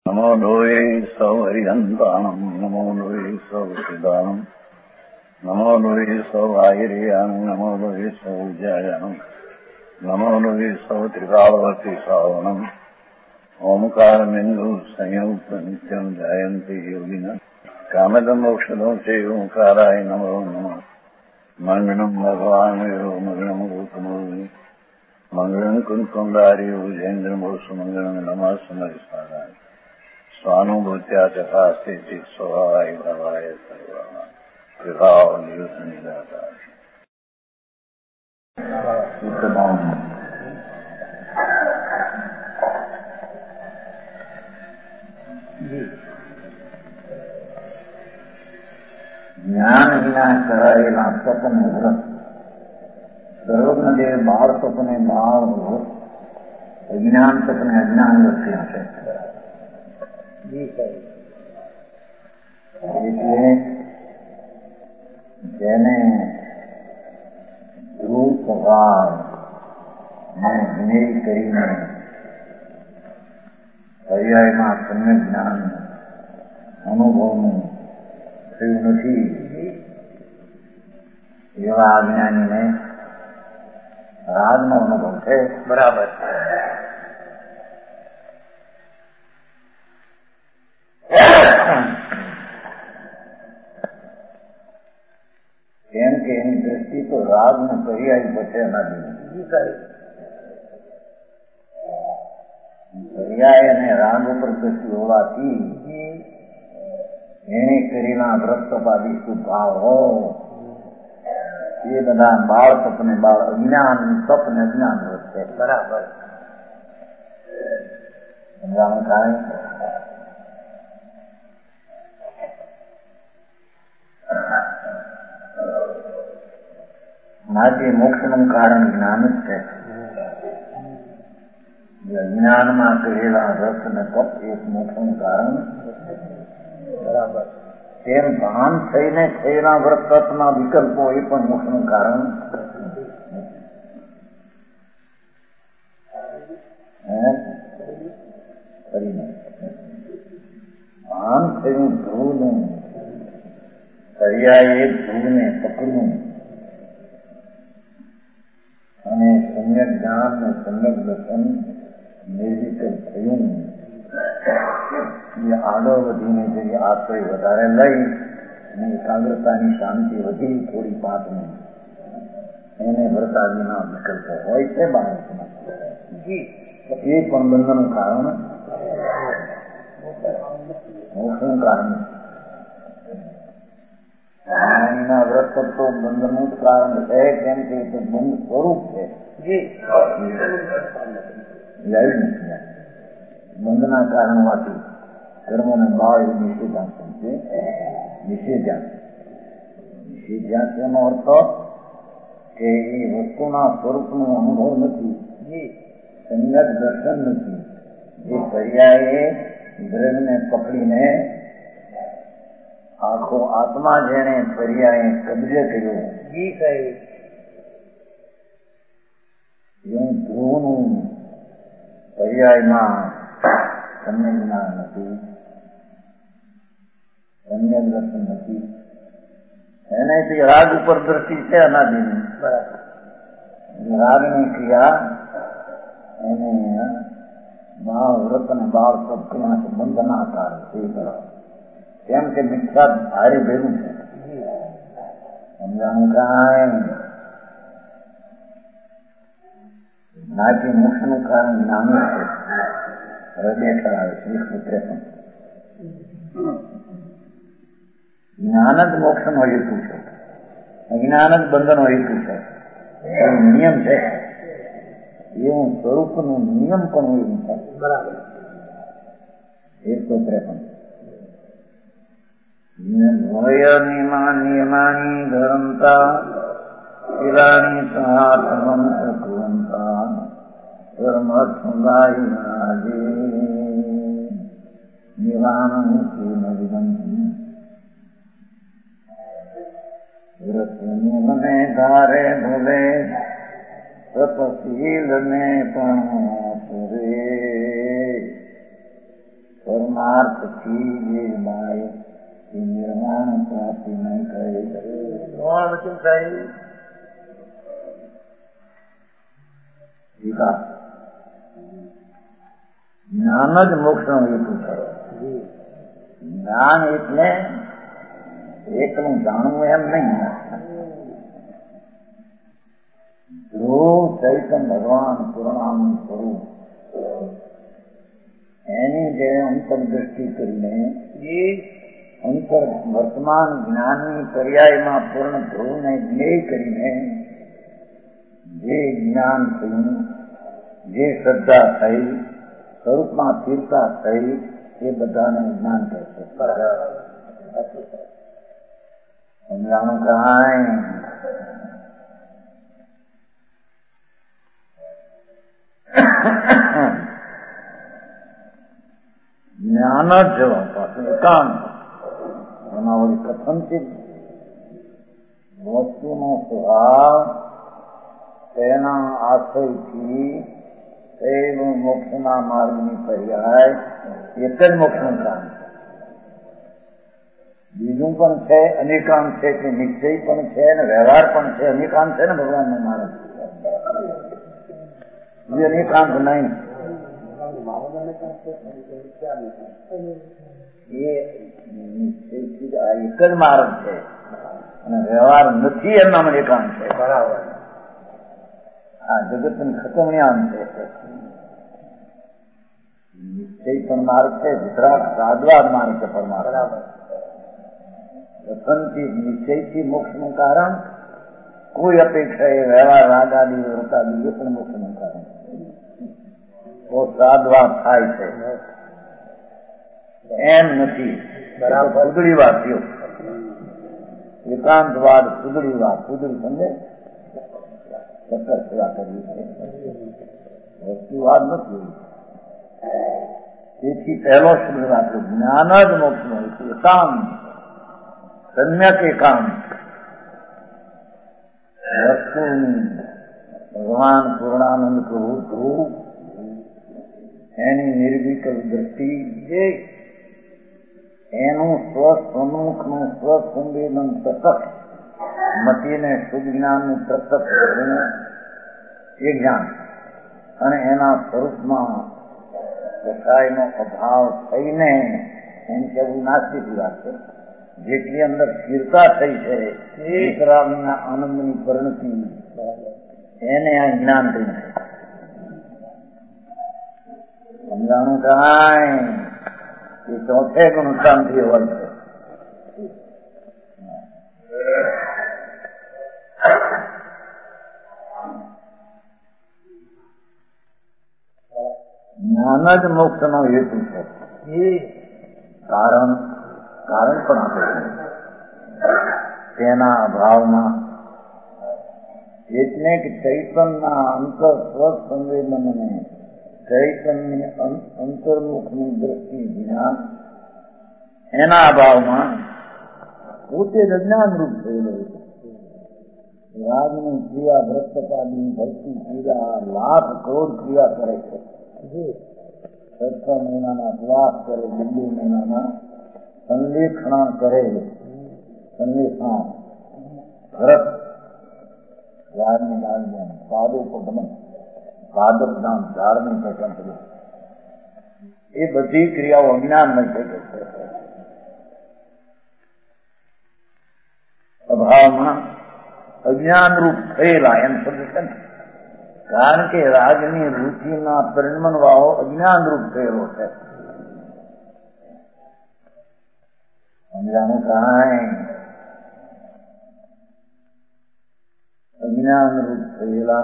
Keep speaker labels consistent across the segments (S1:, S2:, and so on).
S1: नमो लोये सौहरिहन्ताणम् नमो लोये सौहृदानम् नमो लोये सौभागिर्यानम् नमो लोये सौजायानम् नमो लोये सौत्रिकावती सावनम् ओंकारमिन्दु संयुक्त नित्यम् जायन्ति योगिनः कामदम् मोक्षदम् च ओंकाराय नमो नमः मङ्गलम् भगवान् वीरो मङ्गलम् गौतमोऽग्नि मङ्गलम् कुन्कुण्डारि भुजेन्द्रमोसु मङ्गलम् नमः समरिसाराय स्वानुभूत्या तथा स्थिति स्वभावाय भवाय सर्वाः विभाव निदाता
S2: જ્ઞાન વિના કરાયેલા તપને વ્રત સર્વજ્ઞદેવ બાળ તપને બાળ વ્રત અજ્ઞાન તપને અજ્ઞાન વ્રત્યા છે. એટલે જેને ધ્રુવ સ્વભાવ ને વિનય કરીને પર્યાયમાં સમ્યક જ્ઞાન અનુભવનું થયું નથી એવા અજ્ઞાનીને રાગનો અનુભવ છે. બરાબર. કેમ કે એની દ્રષ્ટિ તો રાગનો પર્યાય પછી નથી. પર્યાય અને રાગ ઉપર દ્રષ્ટિ હોવાથી એને કરેલા વ્રત તપાદી સુભાવો એ બધા બાળ તપ ને બાળ અજ્ઞાન તપ ને અજ્ઞાન વ્રત છે. બરાબર. સમજાવણ થાય. માટે મોક્ષનું કારણ જ્ઞાન જ છે. અજ્ઞાનમાં કરેલા વ્રત ને તપ એક મોક્ષનું કારણ. બરાબર. તેમ ભાન થઈને થયેલા વ્રત તપના વિકલ્પો એ પણ મોક્ષનું કારણ. ભાન થયું ધ્રુવનું પર્યાય ધ્રુવને પકડવું અને સમ્યક જ્ઞાન ને સમ્યક દર્શન નિર્વિકલ્પ થયું એ આગળ વધીને જઈએ આશ્રય વધારે લઈ અને એકાગ્રતાની શાંતિ વધી થોડી પાંચમી એને વ્રતાદિના વિકલ્પો હોય છે બાળકમાં એ પણ બંધનનું કારણ મોક્ષનું કારણ. જ્ઞાનીના વ્રત તો બંધનનું જ કારણ છે. કેમ કે તે બંધ સ્વરૂપ છે. બંધના કારણમાંથી કર્મોને ભાવ એ નિષેધાંતમ છે. નિષેધાંત એનો અર્થ કે એ વસ્તુના સ્વરૂપનો અનુભવ નથી, સમ્યક દર્શન નથી. એ પર્યાયે દ્રવ્યને પકડીને આખો આત્મા જેને પર્યાયે કબજે કર્યો એવું ધ્રુવનું પર્યાયમાં સમ્યક જ્ઞાન નથી, સમ્યક દર્શન નથી. એનાથી રાગ ઉપર દ્રષ્ટિ છે અનાદિની. બરાબર. રાગની ક્રિયા એને બાળ વ્રત અને બાળ તપ ક્રિયા બંધના કારણ છે. કેમ કે મિથ્યા ભારે ભેગું છે. સમજાણું કાંઈ નાથી મોક્ષનું કારણ જ્ઞાન છે. હવે બેઠા આવે છે 153. જ્ઞાન જ મોક્ષનો હેતુ છે, અજ્ઞાન જ બંધનનો હેતુ છે. એવો નિયમ છે. એવું સ્વરૂપનું નિયમ પણ એવું છે. બરાબર. 153. નિયમાની ધરંતા શિલાની સાત્મંત કુવંતા ધર્મસુંદાયે નિવાનંતી વિદંતી વ્રતને ધારે ભલે તપશીલ ને પણ પછી જે માય એ નિર્માણ પ્રાપ્તિ નહીં કરે. જ્ઞાન જ મોક્ષનો હેતુ છે. જ્ઞાન એટલે એકલું જાણવું એમ નહીં. ધ્રુવ ચૈતન ભગવાન પૂર્ણાનું સ્વરૂપ એની જે અંતરદ્રષ્ટિ કરીને અંતર વર્તમાન જ્ઞાનની પર્યાયમાં પૂર્ણ ધ્રુવને જ્ઞેય કરીને જે જ્ઞાન થયું, જે શ્રદ્ધા થઈ, સ્વરૂપમાં સ્થિરતા થઈ, એ બધાને જ્ઞાન કહે છે. સમજાણું કાંઈ જ્ઞાન જ પાછું એકાંત. એમાં વળી કથનથી વસ્તુનો સ્વભાવ તેના આશ્રયથી તેનું મોક્ષના માર્ગની પર્યાય એક જ મોક્ષનું કામ છે. બીજું પણ છે, અનેકાંત છે, કે નિશ્ચય પણ છે અને વ્યવહાર પણ છે. અનેકાંત છે ને ભગવાનનો માર્ગ, બીજું અનેકાંત નહીં. એ નિશ્ચયથી આ એક જ માર્ગ છે અને વ્યવહાર નથી એમના અનેકાંત છે. બરાબર. આ જગતની ખતમણ્યાન છે. નિશ્ચય પણ માર્ગ છે, વિતરાગ સાધવાદ માર્ગ છે. પરમાત્મા પ્રથમથી નિશ્ચયથી મોક્ષનું કારણ કોઈ અપેક્ષા એ વ્યવહાર રાગાદી વ્રતાદી એ પણ મોક્ષનું કારણ તો સાધવાદ થાય છે એમ નથી. બરાબર. સુધડી વાત થયો. એકાંતવાદ સુધડી વાત. સુધડી સમજે સતત સેવા કરવી છે, વસ્તુવાદ નથી. તેથી પહેલો શબ્દ વાપર્યો જ્ઞાન જ મોક્ષ નો એકાંત, સમ્યક એકાંત. વસ્તુની ભગવાન પૂર્ણાનંદ પ્રભુ ધ્રુવ એની નિર્વિકલ્પ દ્રષ્ટિ, એનું સ્વસન્મુખનું સ્વસંવેદન પ્રત્યક્ષ મતીને શુદ્ધ જ્ઞાનનું પ્રત્યક્ષ કરીને એ જ્ઞાન અને એના સ્વરૂપમાં કસાયનો અભાવ થઈને એમ કેવું નાસ્તિક વાત છે. જેટલી અંદર સ્થિરતા થઈ છે વિતરાગના આનંદની પરિણતિ એને આ જ્ઞાન કહ્યું છે. સમજાણું કાંઈ એ ચોથે ગુણ શાંતિ હોય છે. જ્ઞાન જ મોક્ષ નો હેતુ છે. કારણ પણ આપે છે તેના અભાવમાં. એટલે કે ચૈતનના અંતર સ્વસંવેદનને ચૈતનની અંતર્મુખની દ્રષ્ટિ વિના એના અભાવમાં પોતે જ અજ્ઞાનરૂપ થયેલો છે. રાગની ક્રિયા, ભ્રષ્ટતાની ભક્તિ ક્રિયા, લાખ કરોડ ક્રિયા કરે છે. 6 મહિનાના ઉપવાસ કરે, 2 મહિનાના સંલેખણા કરે. સંલેખણા ભરત ઝાડની ડાળમાં સાદો પગમન ભાદર નામ ઝાડની પસંદ કર્યું. એ બધી ક્રિયાઓ અજ્ઞાનમય થઈ ગઈ છે. અભાવમાં અજ્ઞાનરૂપ થયેલા એમ શબ્દ છે ને. કારણ કે રાગની રુચિના પરિણમનવાળો અજ્ઞાનરૂપ થયેલો છે. સમજાણું કાંઈ અજ્ઞાનરૂપ થયેલા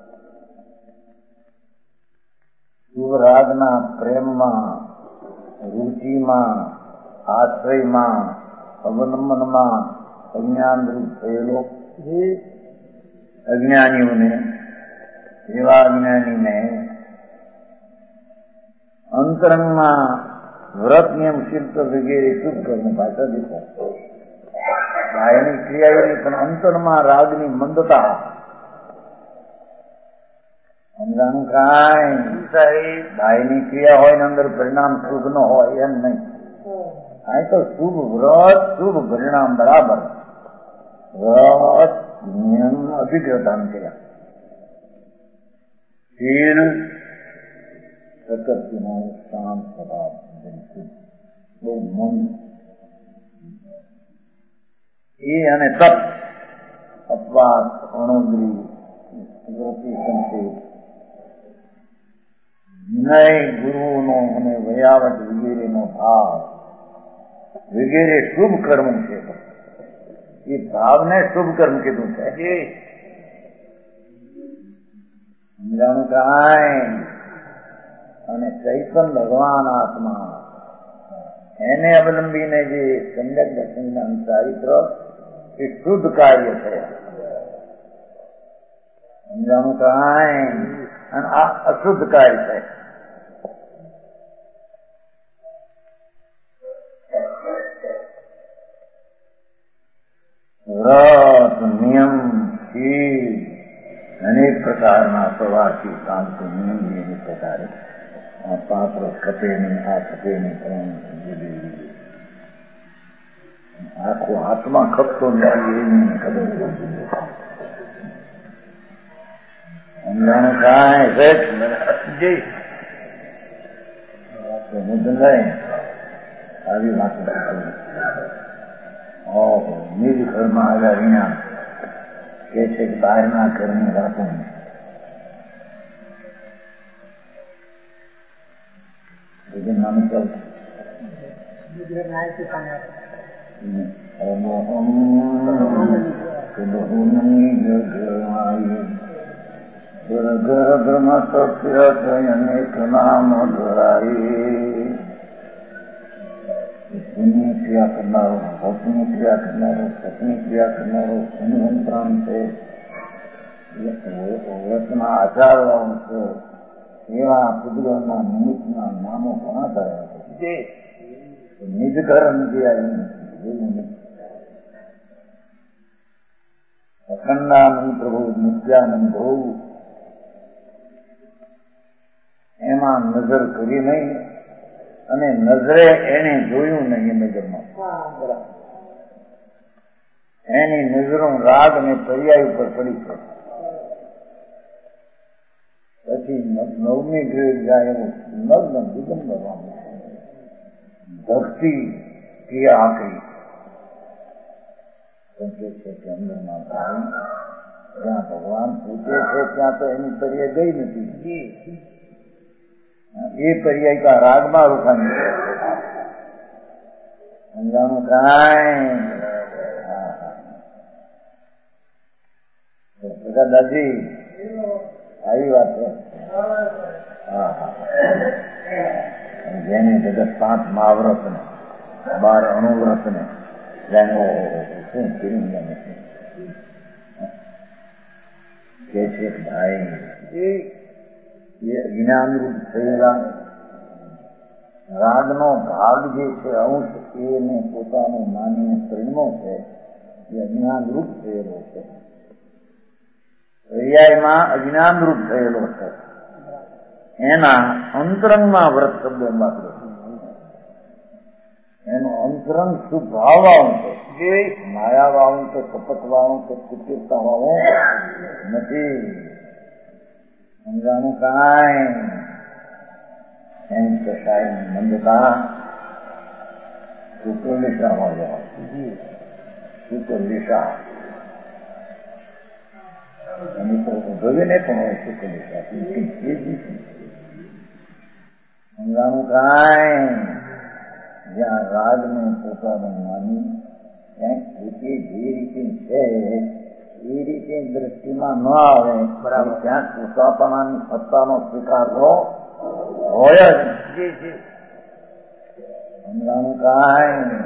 S2: શુભરાગના પ્રેમમાં, રુચિમાં, આશ્રયમાં, અવલંબનમાં અજ્ઞાનરૂપ થયેલો અજ્ઞાનીઓને, એવા અજ્ઞાનીને અંતરંગમાં વ્રત નિયમ શિલ્પ વગેરે શુભ કર્મ ભાષા દેખો. બાહ્યની ક્રિયા પણ અંતરમાં રાગની મંદતા. સમજાણું કાંઈ બાહ્યની ક્રિયા હોય ને અંદર પરિણામ શુભ ન હોય એમ નહીં. આ તો શુભ વ્રત શુભ પરિણામ બરાબર. વ્રત નિયમ અભિગ્રતા કર્યા, શીલ પ્રકૃતિનો શાંત સ્વભાવ, બહુ મન એ અને તપ, અપવાસ, અણોદરી, વ્રતિ સંકેત, વિનય, ગુરુનો અને વયાવટ વગેરેનો ભાવ વગેરે શુભ કર્મ છે. એ ભાવને શુભ કર્મ કીધું છે. સમજાણું કાંઈ? અને ચૈતન ભગવાન આત્મા એને અવલંબીને જે સમ્યક દર્શન ચારિત્ર એ શુદ્ધ કાર્ય છે. સમજાણું કાંઈ? અને આ અશુદ્ધ કાર્ય છે. વ્રત, નિયમ, શીલ અનેક પ્રકારના સવારથી શાંતિ નિયમ એ પ્રકારે આ પાત્ર ખપે નહીં, આ ખપે નહીં, આખો આત્મા ખપતો નથી એની ખબર સમજાણું કાંઈ? આવી વાતો નિજ ઘરમાં આવ્યા વિના કે છે કે બહારના ઘરની વાતો નાનું ચાલતું અનેક નામ ધરાય. પુણ્ય ક્રિયા કરનારો, અપુણ્ય ક્રિયા કરનારો, સપની ક્રિયા કરનારો સંપ્રાણ છે. વ્રતના આચારવાળો છે. એવા પુદ્ગલના નિમિત્તના નામો ઘણા થયા છે. નિજ ઘર નથી આવ્યું. અખંડાનંદ પ્રભુ, નિત્યાનંદ પ્રભુ એમાં નજર કરી નહીં અને નજરે એને જોયું નહીં. નજરમાં એની નજરો રાગ અને પર્યાય ઉપર પડી છે. પછી નવમી ગ્રેડ જાય એવું લગ્ન દિગંબરવાનું ભક્તિ ક્રિયા આકરી કે છે કે અંદરના ભાઈ જ્યાં ભગવાન પૂછે છે ત્યાં તો એની પર્યાય ગઈ નથી. એ પર્યાય કા રાગમાં રૂખાની છે. સમજાણું કાંઈ? દાદાજી આવી વાત છે. જેને જગત 5 મહાવ્રત ને 12 અણુવ્રત ને શું ફિલ્મ કે છે ભાઈ એ અજ્ઞાનરૂપ થયેલા રાગનો ભાગ જે છે અંશ એને પોતાનું માનીને પરિણમો છે એ અજ્ઞાનરૂપ થયેલો છે. પર્યાયમાં અજ્ઞાનરૂપ થયેલો છે. એના અંતરંગમાં વ્રત શબ્દ વાપર્યો. એનો અંતરંગ શુભાવ વાળું છે. માયા વાળું કે કપટ વાળું કે કુટિરતા વાળું નથી. સમજાનું કાંઈ? એમ કશાય મંદતા શુક્રલિશા વાળો શુક્રલિશા એની તો ઉભવીને પણ હોય શુક્રલિશા. સમજાનું કાંઈ? જ્યાં રાગને પોતાનું માની ક્યાંક પોતે જે રીતે છે એ રીતે દ્રષ્ટિમાં ન આવે. બરાબર. ક્યાંક પોતાપણાની સત્તાનો સ્વીકાર તો હોય જ. સમજાનું કાંઈ?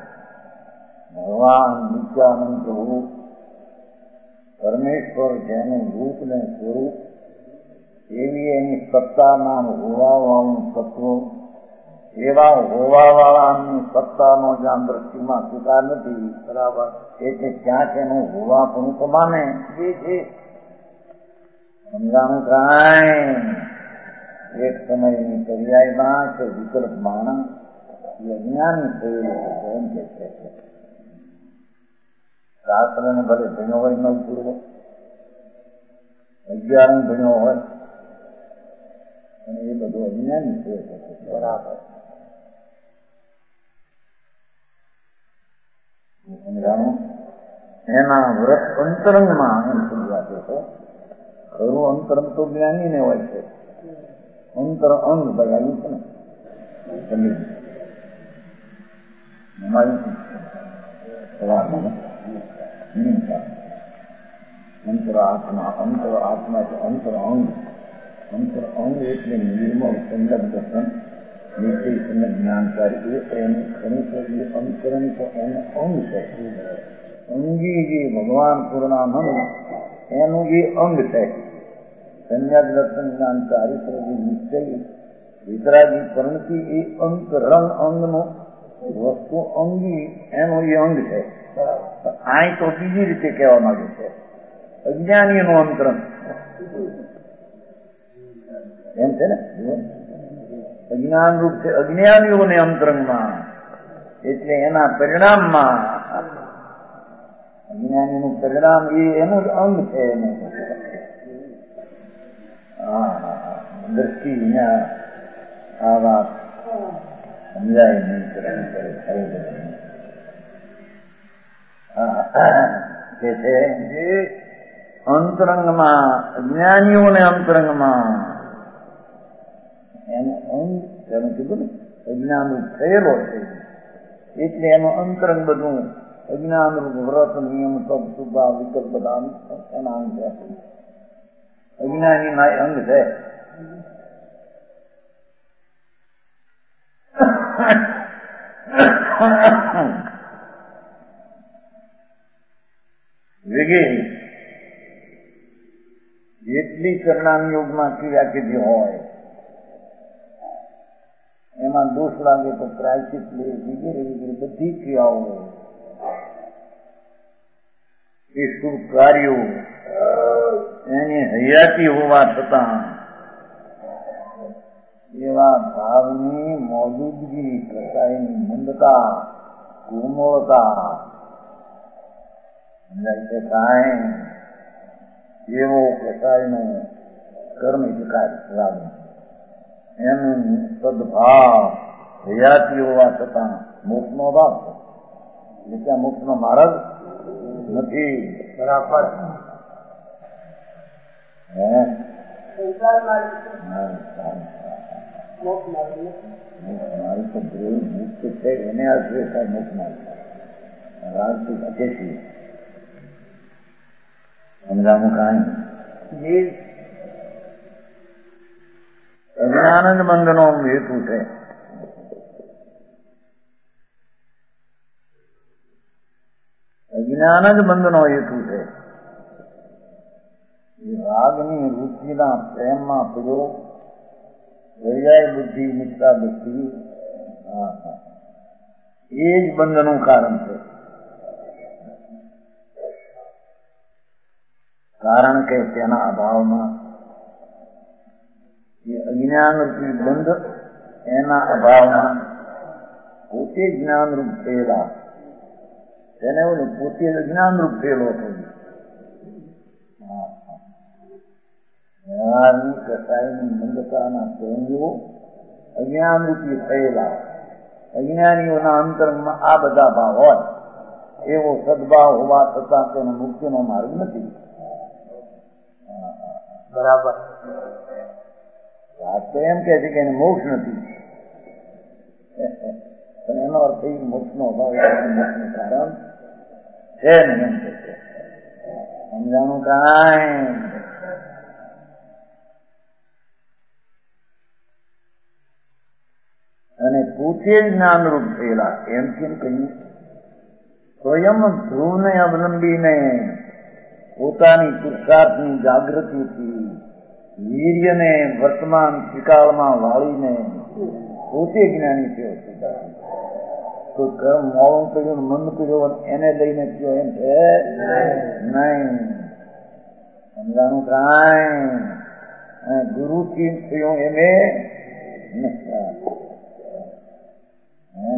S2: ભગવાન નિત્યાનંદ પ્રભુ પરમેશ્વર જેનું રૂપ ને સ્વરૂપ એવી એની સત્તાના હોવાવાળું તત્વ એવા હોવાવાળાની સત્તાનો જ્યાં દ્રષ્ટિમાં સ્વીકાર નથી. બરાબર. એટલે ક્યાંક એનું હોવાપણું તો માને જે છે. સમજાણું કાંઈ? એક સમયની પર્યાયમાં કે વિકલ્પ માણસ એ અજ્ઞાની થયેલું એમ કે છે. શાસ્ત્રને ભલે ભણ્યો હોય ન પૂર્વ, અગિયાર ભણ્યો હોય, અને એ બધું અજ્ઞાની થયો છે. બરાબર સમજાણું? એના વ્રત અંતરંગમાં એમ સમજાતો છે. ખરું અંતરંગ તો જ્ઞાની ને હોય છે. અંતર અંગ ભાઈ આવ્યું છે ને અંતર આત્મા છે. અંતર અંગ એટલે નિર્મળ સંદક દર્શન નિશ્ચય સંદક જ્ઞાનકારી એનું ખરું છે. અંતરંગ તો એનું અંગ છે. અંગી જે ભગવાન પૂર્ણાનંદ એનું જે અંગ છે. સંન્યાસ દર્શન જ્ઞાન ચારિત્ર નિશ્ચય વિતરાગી પરિણતિ એ અંતરંગ અંગનો વસ્તુ અંગી એનું એ અંગ છે. આ તો બીજી રીતે કહેવા માંગે છે અજ્ઞાનીનું અંતરંગ એમ છે ને. અજ્ઞાન રૂપ છે અજ્ઞાનીઓને અંતરંગમાં, એટલે એના પરિણામમાં અજ્ઞાનીનું પરિણામ એ એનું જ અંગ છે. એનું દ્રષ્ટિ આ વાત સમજાય નહીં કે છે જે અંતરંગમાં અજ્ઞાનીઓને અંતરંગમાં એનું અંગ એનું કીધું ને અજ્ઞાન થયેલો છે. એટલે એનું અંતરંગ બધું અજ્ઞાન રૂપ વ્રત નિયમ તપ સુભા વિકલ્પ બધા એના અંગ છે. અજ્ઞાની ના અંગ છે. વગેરે જેટલી કરનામ યોગમાં ક્રિયા કીધી હોય એમાં દોષ લાગે તો પ્રાયશ્ચિત લે વગેરે વગેરે બધી ક્રિયાઓ એ શુભ કાર્યો એની હયાતી હોવા છતાં એવા ભાવની મોજૂદગી, કસાયની મંદતા, કોમળતા કાંઈ એવો કસાયનો કર્મ શકાય એનું સદભાવ હયાતી હોવા છતાં મોક્ષનો ભાવ છે. એટલે ત્યાં મોક્ષનો માર્ગ નથી. બરાબર મારી તો દ્રોહ મુક્ત છે એને આ દ્વેષ મોક્ષ માર્ગ રાજથી ઘટે છે. સમજાવું કાંઈ અજ્ઞાનંદ બંધનો હેતુ છે. અજ્ઞાનંદ બંધનો હેતુ છે. રાગની રુચિના પ્રેમમાં પડ્યો દરિયાઈ બુદ્ધિ મિત્રા બુદ્ધિ એ જ બંધનું કારણ છે. કારણ કે તેના અભાવમાં એ અજ્ઞાનરૂપી બંધ એના અભાવમાં પોતે જ્ઞાનરૂપ થયેલા તેને એવું પોતે અજ્ઞાનરૂપ થયેલો થયું. વ્યવહારની કસાયની મંદતાના સંયોગો અજ્ઞાનરૂપી થયેલા અજ્ઞાનીઓના અંતરમાં આ બધા ભાવ હોય એવો સદભાવ હોવા છતાં તેનો મુક્તિનો માર્ગ નથી. બરાબર. વાત તો એમ કે છે કે એને મોક્ષ નથી, પણ એનો અર્થ એ મોક્ષનો અભાવ મોક્ષનું કારણ છે ને એમ કે છે. સમજાણું કાંઈ અને પોતે જ્ઞાનરૂપ થયેલા એમ કેમ કહ્યું? સ્વયં ધ્રુવને અવલંબીને પોતાની પુરુષાર્થની જાગૃતિથી વીર્યને વર્તમાન ત્રિકાળમાં વાળીને પોતે જ્ઞાની થયો છે. તો કર્મ મોડું કર્યું મંદ કર્યો એને લઈને થયો એમ છે નહીં. સમજાણું કાંઈ ગુરુથી થયો એમે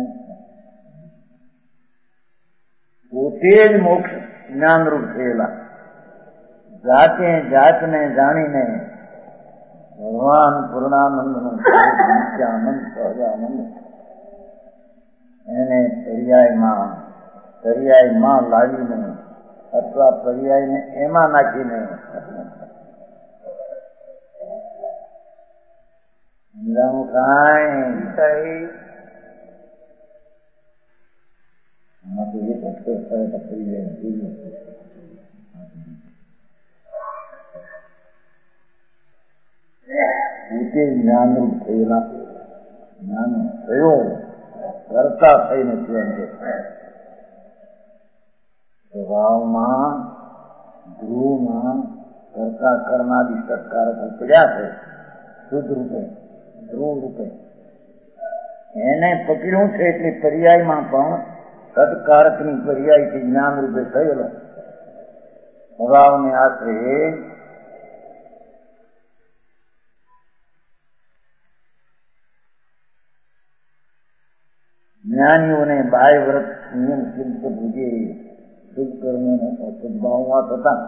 S2: તેજ મોક્ષ જ્ઞાનરૂપ થયેલા જાતે જાતને જાણીને ભગવાન પૂર્ણાનંદનું નિત્યાનંદ સહજાનંદ એને પર્યાયમાં લાવીને અથવા પર્યાયને એમાં નાખીને કાંઈ પોતે જ્ઞાનરૂપ થયેલા જ્ઞાન થયો કરતા થઈને સ્વભાવમાં ધ્રુવમાં કરતા કરનારી સત્કારક પડ્યા છે શુદ્ધ રૂપે ધ્રુવ રૂપે એને પકડ્યું છે એટલે પર્યાયમાં પણ સત્કારકની પર્યાયથી જ્ઞાન રૂપે થયેલો સ્વભાવને આશરે જ્ઞાનીઓને બાહ્ય વ્રત નિયમ શિલ્પ પૂજે શુભ કર્મોને સદભાવમાં થતા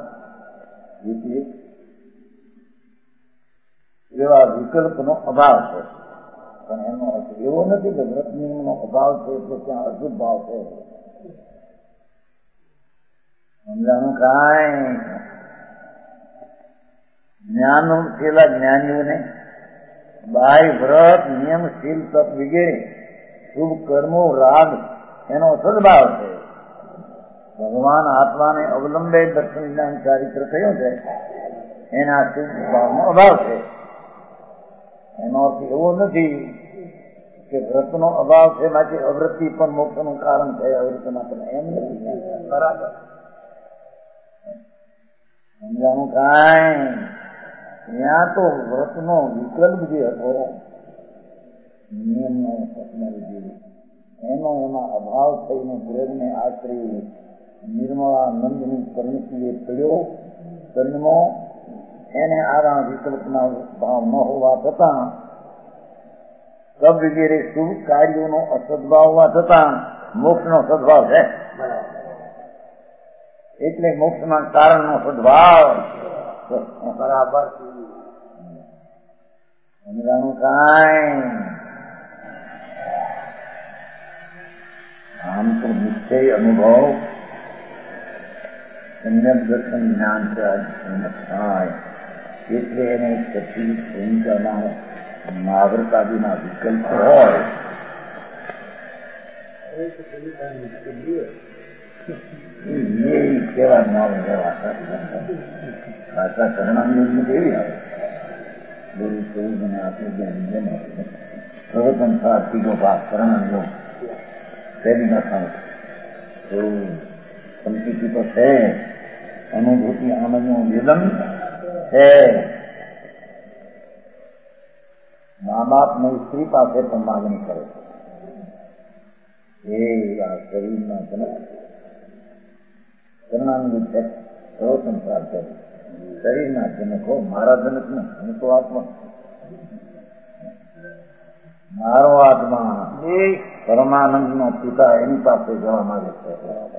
S2: એવા વિકલ્પનો અભાવ છે. પણ એનો અર્થ એવો નથી કે વ્રત નિયમનો અભાવ છે એટલે ત્યાં અશુભ ભાવ છે. સમજાનું કાંઈ જ્ઞાનો થયેલા જ્ઞાનીઓને બાહ્ય વ્રત નિયમ શીલ તપ વગેરે શુભ કર્મો રાગ એનો સદભાવ છે. ભગવાન આત્માને અવલંબે દર્શન જ્ઞાન ચારિત્ર થયો છે એના શુભ ભાવનો અભાવ છે. એનો અર્થ એવો નથી કે વ્રતનો અભાવ છે માટે અવૃત્તિ પણ મોક્ષનું કારણ છે. અવૃત્તિમાં પણ એમ નથી બરાબર સમજાનું કાંઈ. ત્યાં તો વ્રતનો વિકલ્પ જે હતો નિયમનો સપનાવી એનો એમાં અભાવ થઈને ગ્રહને આશ્રય નિર્મળાનંદની પરિણતિએ પડ્યો જન્મો એને આરા વિકલ્પના ભાવ ન હોવા છતાં સબ વગેરે શુભ કાર્યોનો અસદભાવ હોવા છતાં મોક્ષનો સદભાવ છે. એટલે મોક્ષના કારણનો સદભાવ બરાબર સમજાનું કાંઈ. આમ તો નિશ્ચય અનુભવ સમ્યક દર્શન જ્ઞાન થાય એટલે એને પછી ભૂમિકાના નાગરિકાદીના વિકલ્પ હોય એ કેવા નામ ભાષા કરણાની કેવી આવે બોલું કહ્યું મને આપણે સર્વસંસાર તીજો ભાગ કરણાનો તેની નથી થોડું સંસ્કૃતિ તો છે. અનુભૂતિ આનંદનું વેદન છે. મા બાપની સ્ત્રી પાસે પણ માગણી કરે છે એ આ શરીરમાં કરણાનું છે સર્વ સંસાર છે. શરીરના જનકો મારા જનક ને હું તો આત્મા મારો આત્મા પરમાનંદ નો પિતા એની પાસે જવા માંગે છે.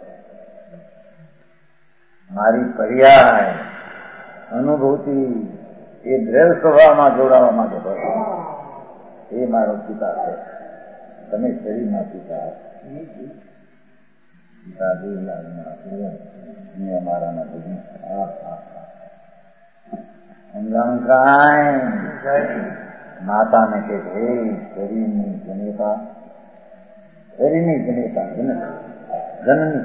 S2: મારી પર્યાય અનુભૂતિ એ દ્રઢ સ્વભાવમાં જોડાવા માંગે છે. એ મારો પિતા છે. તમે શરીરના પિતા અમારા નથી માતાને કે શરીરની જનેતા જનની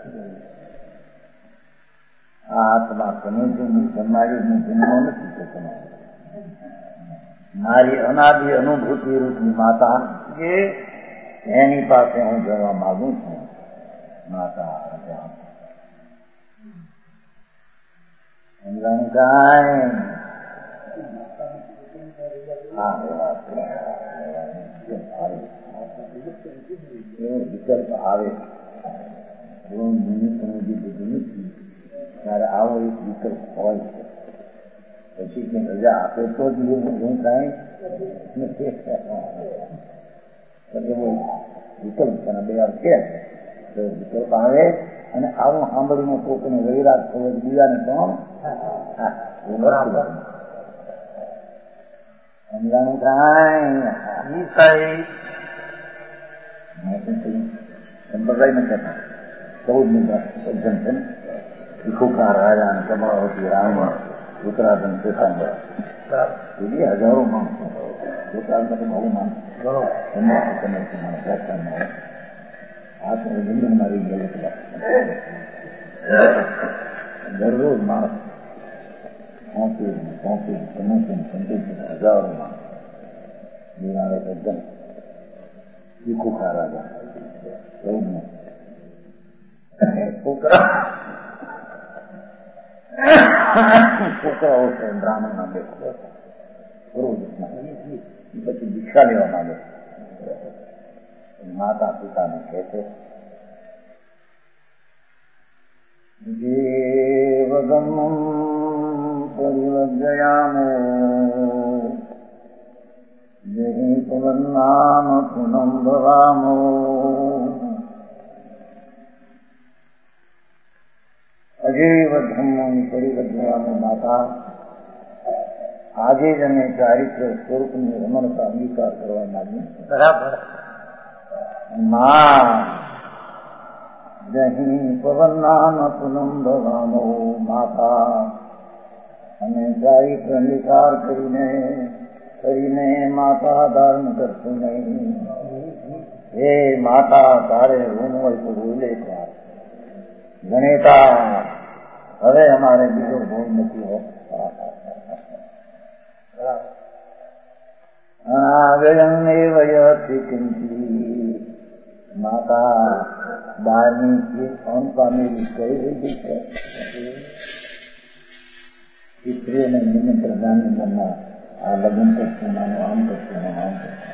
S2: આ આત્મા તમે જન્માડી જન્મો નથી કે તમારે મારી અનાદિ અનુભૂતિ રૂપની માતા એની પાસે હું જવા માંગુ છું. માતા સમજાણું કાંઈ. વિકલ્પ આવે ત્યારે આવો એક વિકલ્પ હોય છે. પછી કે રજા આપે તો જ હું કાંઈ વિકલ્પ બે વાર કે વિકલ્પ આવે અને આવું સાંભળીને કોકને વૈરાગ થયો બીજાને કોણ સમજાણું કાંઈ સંપ્રદાય ન કહેતા 14 સજ્જન છે ને ખુખા રાજા અને કમાવતી રામ ઉત્તરાખંડ શેતાંબર એવી હજારો માણસો ઉત્તરાખંડ તો બહુ માણસો વ્યાખ્યાનમાં આ તો જિંદગીમાં રહી ગયેલા દરરોજ માણસ 35 હજારો માણસ બિનારે સજ્જન ખુખા રાજા એવું છોકરાઓ છે બ્રાહ્મણ ના બેઠો પછી દીક્ષા લેવા માંગે માતા પિતાને કહે છે જીવગમ પરિવર્જયામો જહી પવન્નામ પુનમ ભવામો અજીવ ધર્મ પરિવર્તયામો માતા આજે જ અમે ચારિત્ર સ્વરૂપની રમણતા અંગીકાર કરવા માંગીએ બરાબર મા જહી પવન્નામ પુનમ ભવામો માતા અમે ચારિત્ર અંગીકાર કરીને માતા ધારણ કરશું નહીં હે માતા તારે રૂમ હોય તો ભૂલે ગણેતા હવે અમારે બીજો ભૂલ નથી હોતો માતા બારની પામેલી કઈ રીતી છે સ્ત્રીઓને નિમંત્રણ આ લગ્ન કરશું નાનું આમ કરશું આમ કરશું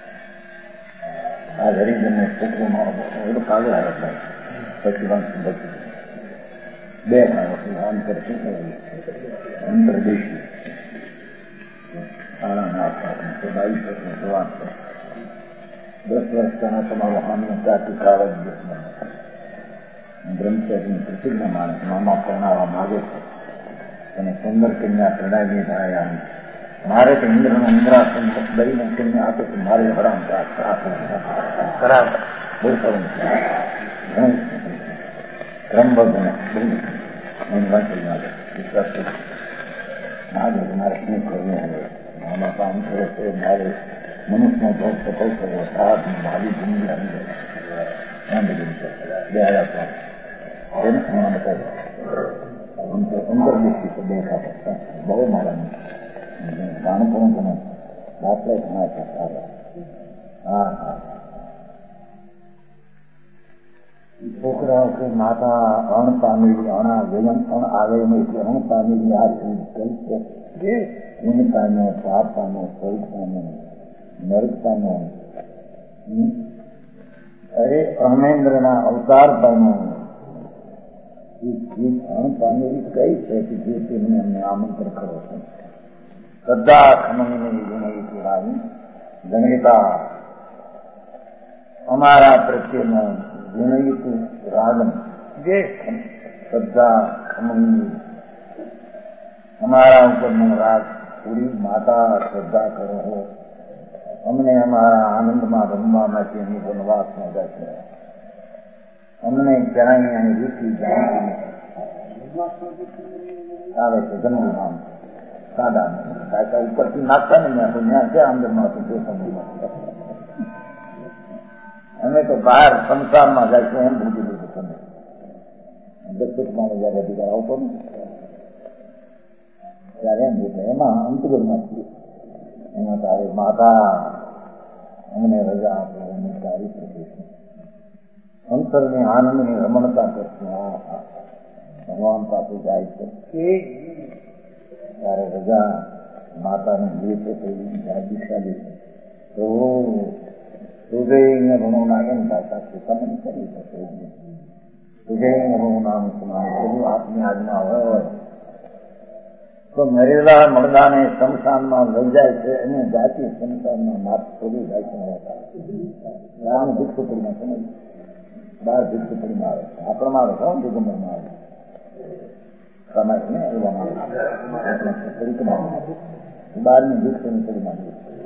S2: આ હરિજનને છોકરોમાં બધું કાગળ આવે પછી વાંચું બધું 2 વર્ષ આમ કરશું અંતરદેશી બાઈ વર્ષનો જવાન છે 10 વર્ષના તમારો આમને ચાકી કાળ જ બ્રહ્મચારીની પ્રસિદ્ધ માણસ મામા પરણાવવા માગે છે અને સુંદર કન્યા પ્રણાવી થાય મારે તો ઇન્દ્રનો ઇન્દ્રાસન દઈને કન્યા આપે તો મારે હરામ બરાબર બહુ સરસ ક્રમબદ્ધ એની વાત વિશ્વાસ મારે શું કરવું હવે મામા કામ કરે છે મારે મનુષ્યનો ભોગ સફળ કરવો સાત મારી જિંદગી આવી જાય 2005 એને હમણાં બતાવ્યું અંતરદૃષ્ટિ તો દેખા બહુ મારા જાણું કરું તમે દાખલા ઘણા છે સારા હા છોકરાઓ કે માતા અણ પામેલી અણા જન્મ અણ આવે એટલે અણ પામેલી આ કઈ છે ઊન પામ્યો પાપ પામ્યો સ્વર્ગ પામ્યો નર્ક પામ્યો અરે અમેન્દ્રના અવતાર પામ્યો અણ પામેલી કઈ છે કે જે તેમને અમને આમંત્રણ કરો છો શ્રદ્ધા ખમંગની ગુણવતી રાવી ગણિતા અમારા પ્રત્યેનો ગુણયુક્ત રાગન જે શ્રદ્ધા ખમંગની અમારા ઉપરનો રાગ પૂરી માતા શ્રદ્ધા કરો હો અમને અમારા આનંદમાં રમવા માટે એની વનવાસમાં જશે અમને ક્યાંય અહીં રૂચિ જાણવી આવે છે જન્મ નામ સાદા કાયકા ઉપરથી નાખતા ને ત્યાં ક્યાં અંદરમાં હતું તે સમયમાં અમે તો બહાર સંસારમાં જાય છે એમ ભૂલી લીધું તમે દક્ષમાં જયારે અધિકાર આવતો ને ત્યારે એમ લીધું એમાં અંતગરમાં છીએ એમાં તારે માતા અમને રજા આપો અમે તારી પ્રતિશું અંતરની આનંદની રમણતા કરશું ભગવાન પાસે જાય છે ત્યારે રજા માતાની જે છે તે ભાગ્યશાળી છે તો હૃદય ભણોના એમ ભાષા છે તમે કરી શકો હૃદય ભણોનાનું સમાન બધું આપની આજ્ઞા હોય તો મરેલા મરદાને શમશાનમાં લઈ જાય છે અને જાતિ શમશાનમાં માપ છોડી જાય છે રામ ભિક્ષુપુરમાં સમજ બહાર ભીખ પડી મારે આપણે મારો કોણ દિગંબર મારે સમાજ ને એવા મારે બહારની ભીખ પડી મારે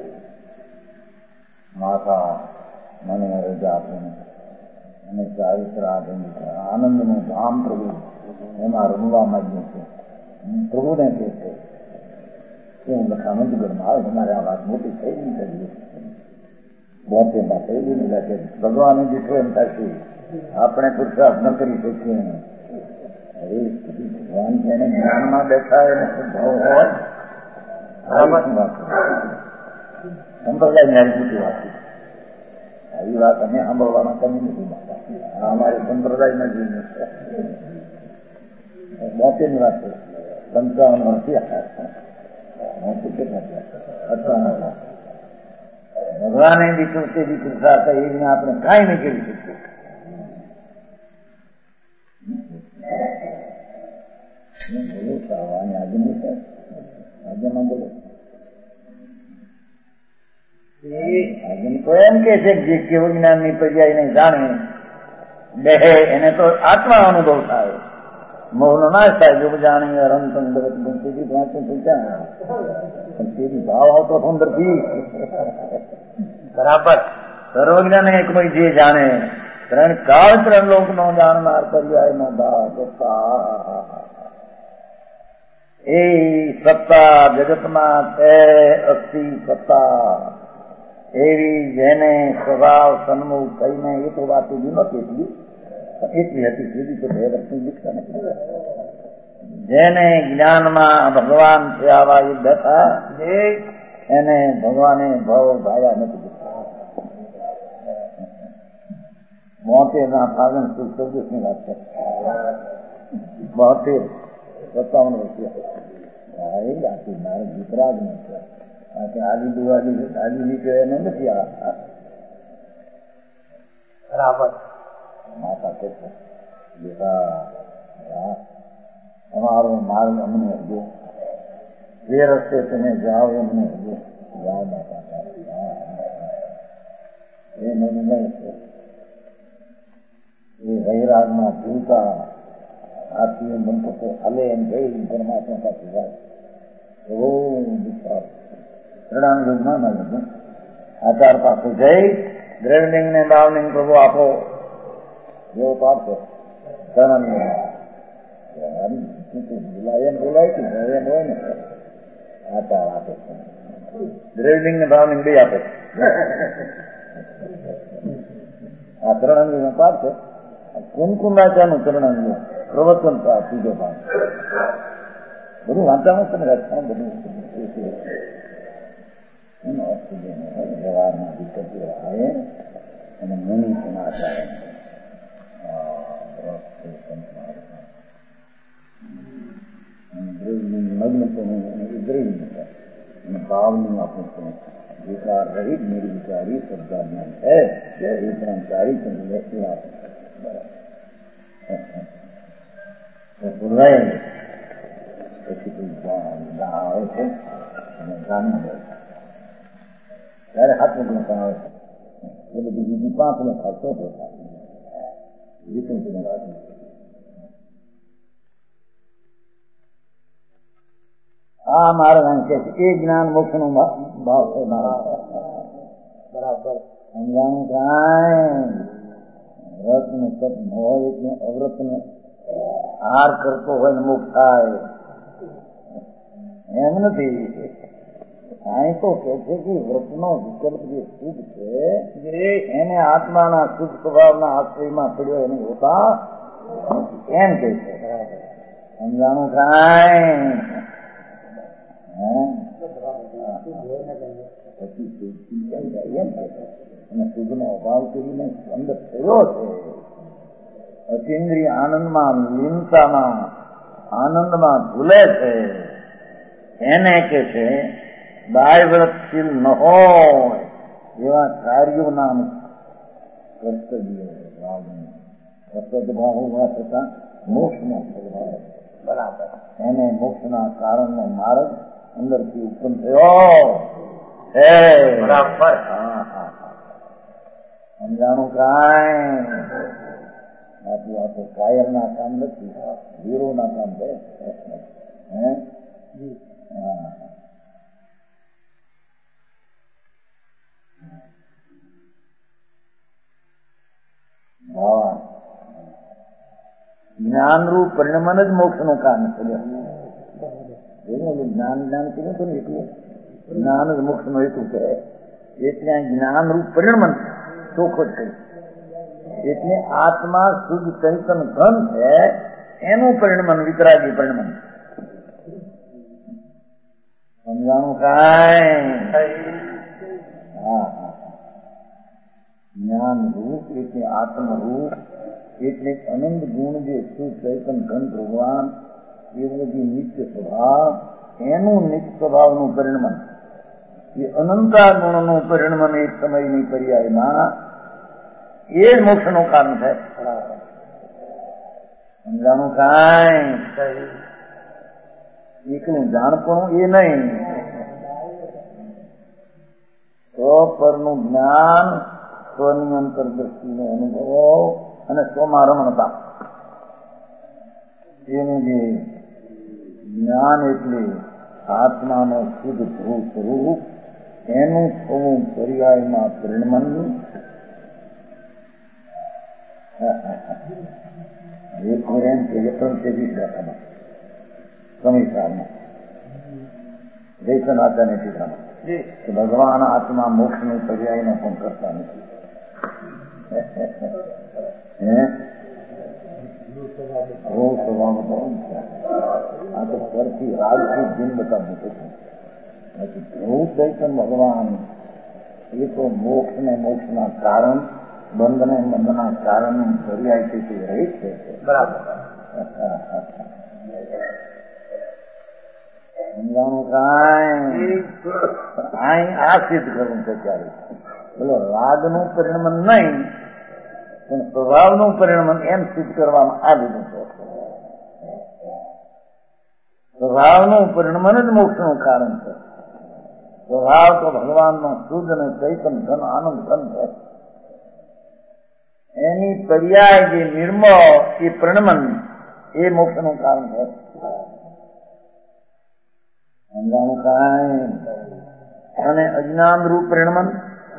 S2: માતા મને રજા આપીને અને ચારિત્ર આપીને આનંદનું ધામ પ્રભુ એમાં રમવા માંગ્યું છે. પ્રભુને કહે છે કે હું લખામંતગઢમાં આવે તમારે આ વાત મોટી થઈ ગઈ કરી બોતેરમાં થઈ ગઈ લાગે ભગવાને દીઠો એમ થશે આપણે પુરુષાર્થ ન કરી શકીએ. હવે ભગવાન જેને જ્ઞાનમાં બેઠા એને ભાવ હોય સંપ્રદાય ન્યાયપૂટી વાત આવી વાત અમે સાંભળવામાં કમી નથી માગતા. અમારે સંપ્રદાયમાં જોઈએ 72 વાત છે 55 વર્ષથી ભગવાને દીકરું તે દીકરી સાથે એને આપણે કાંઈ નહીં કરી શકીએ. બોલો સાવાને આજે નહીં સર આજેમાં બોલો આજે તો એમ કે છે જે કેવું જ્ઞાન ની પર્યાય નહીં જાણે બે એને તો આત્મા અનુભવ થાય મોહનો નાશ થાય. જો જાણી રમતમ તેથી વાંચું પણ તેથી ભાવ આવતો અંદરથી બરાબર સર્વજ્ઞાન એકમય જે જાણે 3 કાળ 3 લોક નો જાણનાર પર્યાય નો ભાવ એ સત્તા જગતમાં છે અસ્થિ સત્તા એવી જેને સ્વભાવ સન્મુખ કહીને એ તો વાત એવી નહોતી એટલી હતી સીધી તો 2 વર્ષની દીક્ષા નથી. જેને જ્ઞાનમાં ભગવાન છે આવા એ બેઠા એને ભગવાને ભાવ ભાયા નથી. 72 ફાગણ 14 ની વાત છે. 72 57 વર્ષ મારે જીતરાજ નો છે. આદિ દુવાદી આદિ નીકળે એને નથી બરાબર. માતા કે અમારો માર્ગ અમને હજો જે રસ્તે તમે જાઓ એમને હજો જાઓ માતા એ મને નહીં છે. એ વૈરાગમાં જીવતા આથી મનતો હાલે એમ જઈ પરમાત્મા પાસે જાય એવો વિશ્વાસ પ્રણાંગમાં મળે. આચાર પાસે જઈ દ્રઢલિંગ ને ભાવલિંગ પ્રભુ આપો એવો પાડતો બોલાય એમ બોલાય કે એમ હોય ને આચાર આપે દ્રઢલિંગ ને ભાવલિંગ બે આપે. આ ત્રણાંગી પાઠ છે. કુમકુંડાચાનું ત્રણાંગી પ્રવચન ત્રીજો ભાગ બધું વાંચવાનું છે ને રચના બધું વ્યવહારમાં વિકલ્પો આવે અને મુનિ સમાચાર મગ્ન ભાવનું આપણું વિકાર રહિત નિર્વિચારી શબ્દાજ્ઞાન છે એ ત્રણચારી બોલાય પછી કોઈ આવે છે અને જાણી જાય ત્યારે હાથ મોકલતા આવે છે. એ બધી બીજી 5 ને ખાતો આ મારા કે છે એ જ્ઞાન મોક્ષ નો ભાવ છે મારા બરાબર સમજાણું કાંઈ વ્રત ને તપ ન હોય એટલે અવ્રત ને આહાર કરતો હોય ને મુક્ત થાય એમ નથી. અહીં તો કે છે કે વ્રતનો વિકલ્પ જે શુભ છે એને આત્માના શુભ સ્વભાવના આશ્રયમાં પડ્યો એને હોતા એમ કે છે. સમજાણું કાંઈ અને શુભનો અભાવ કરીને અંદર થયો છે. અતિન્દ્રિય આનંદમાં લીનતામાં આનંદમાં ભૂલે છે એને કે છે દાયવ્રતશીલ ન હોય એવા કાર્યોના કર્તવ્ય ભાવ હોવા છતાં મોક્ષનો સ્વભાવ બરાબર એને મોક્ષના કારણનો માર્ગ અંદરથી ઉત્પન્ન થયો છે બરાબર. સમજાણું કાંઈ આટલું આ તો કાયરના કામ નથી, વીરોના કામ છે. જ્ઞાન રૂપ પરિણમન જ મોક્ષ નું કામ છે. જ્ઞાન જ્ઞાન કીધું હતું ને એટલું જ્ઞાન જ મોક્ષ નો હેતુ છે. એટલે જ્ઞાન રૂપ પરિણમન ચોખ્ખો જ કહ્યું. એટલે આત્મા શુદ્ધ ચૈતન ઘન છે, એનું પરિણમન વિતરાગી પરિણમન. સમજાણું કાંઈ? હા, જ્ઞાન રૂપ એટલે આત્મરૂપ એટલે અનંત ગુણ જે શુદ્ધ ચૈતન ઘન ભગવાન એવો જે નિત્ય સ્વભાવ, એનું નિત્ય સ્વભાવનું પરિણમન, એ અનંતા ગુણનું પરિણમન એક સમયની પર્યાયમાં એ જ મોક્ષનું કારણ છે. સમજાણું કાંઈ? એકલું જાણપણું એ નહીં, તો પરનું જ્ઞાન, સ્વની અંતરદ્રષ્ટિનો અનુભવ અને સ્વમાં રમણતા. એનું જે જ્ઞાન એટલે આત્માનો શુદ્ધ ધ્રુવ સ્વરૂપ, એનું થવું પર્યાયમાં પરિણમન. ભગવાન આત્મા મોક્ષ ની પર્યાયનો પણ કરતા નથી. આ તો પરથી રાજથી જીન બતાવ્યું છે. ધ્રુવ ચૈતન ભગવાન એ તો મોક્ષ ને મોક્ષ ના કારણ, બંધ ને બંધના કારણ પર્યાય છે તે રહે છે. બરાબર. સમજાણું કાંઈ? આ સિદ્ધ કરવું છે ત્યારે બોલો રાગનું પરિણમન નહીં, પણ સ્વભાવનું પરિણમન એમ સિદ્ધ કરવામાં આ લીધું છે. સ્વભાવનું પરિણમન જ મોક્ષનું કારણ છે. સ્વભાવ તો ભગવાનનો શુદ્ધ અને ચૈતન ધન આનંદ ધન છે. એની પર્યાય જે નિર્મળ એ પરિણમન એ મોક્ષનું કારણ છે. સમજાણું કાંઈ? અને અજ્ઞાન રૂપ પરિણમન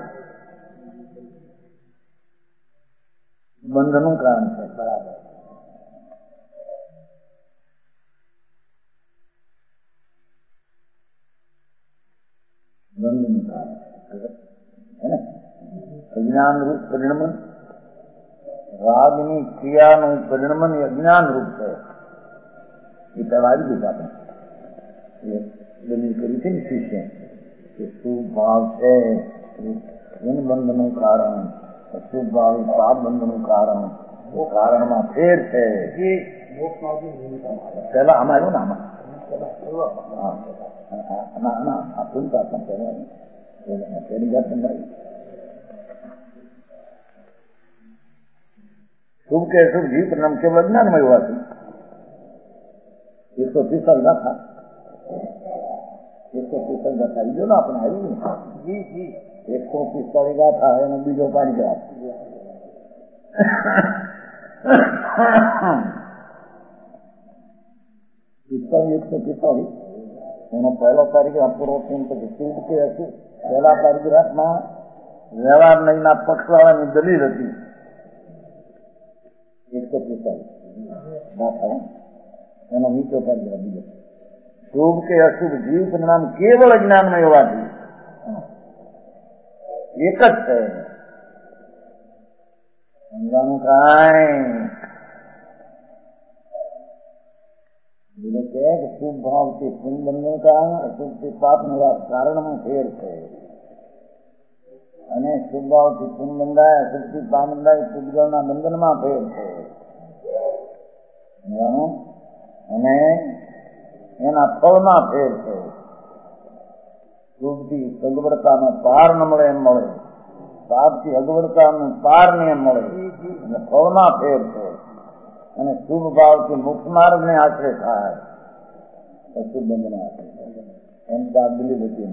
S2: બંધનું કારણ છે. બરાબર. બંધનું કારણ છે ને. અજ્ઞાન રૂપ પરિણમન, રાગની ક્રિયાનું પરિણમન એ અજ્ઞાન રૂપ છે. એ પહેલા આવી ગયું આપણે દલીલ કરી છે ને શિષ્ય કે શુભ ભાવ છે બંધનું કારણ, અશુભ ભાવ પાપ બંધનું કારણ. કારણમાં ફેર છે. પેલા આમાં આવ્યું ને આમાં પેલી જાત શુભ કે શુભ જીવ પરિણામ કેવળ અજ્ઞાનમાં હોવાથી 145 ગાથા 145 ગાથા જો ને આપણે આવ્યું ને 145 ગાથા એનો બીજો પારિગ્રાફ. 145 એનો પહેલો પારિગ્રાફ પૂરો થઈને પછી શુભ કે અશુભ. પહેલા પારિગ્રાફમાં વ્યવહાર નહીંના પક્ષવાળાની દલીલ હતી. 145 ગાથા એનો નીચો પારિગ્રાફ બીજો. શુભ કે અશુભ જીવ પરિણામ કેવળ અજ્ઞાનમાં હોવાથી એક જ છે. સમજાણું કાંઈ? બોલે કે શુભ ભાવથી પુણ્ય બંધનું કારણ, અશુભથી પાપ નિવાસ કારણમાં ફેર છે. અને શુભ ભાવથી પુણ્ય બંધાય, અશુભથી પાપ બંધાય પૂતગલના બંધનમાં ફેર છે. અને એના ફળમાં ફેર છે. શુભથી સગવડતાનો પાર ન મળે એમ મળે, પાપથી અગવડતાનો પાર ને એમ મળે, અને ફળમાં ફેર છે. અને શુભ ભાવથી મુક્ત માર્ગ ને આશ્રય થાય, અશુભ બંધને આશ્રય થાય. એમ દાબલી હતી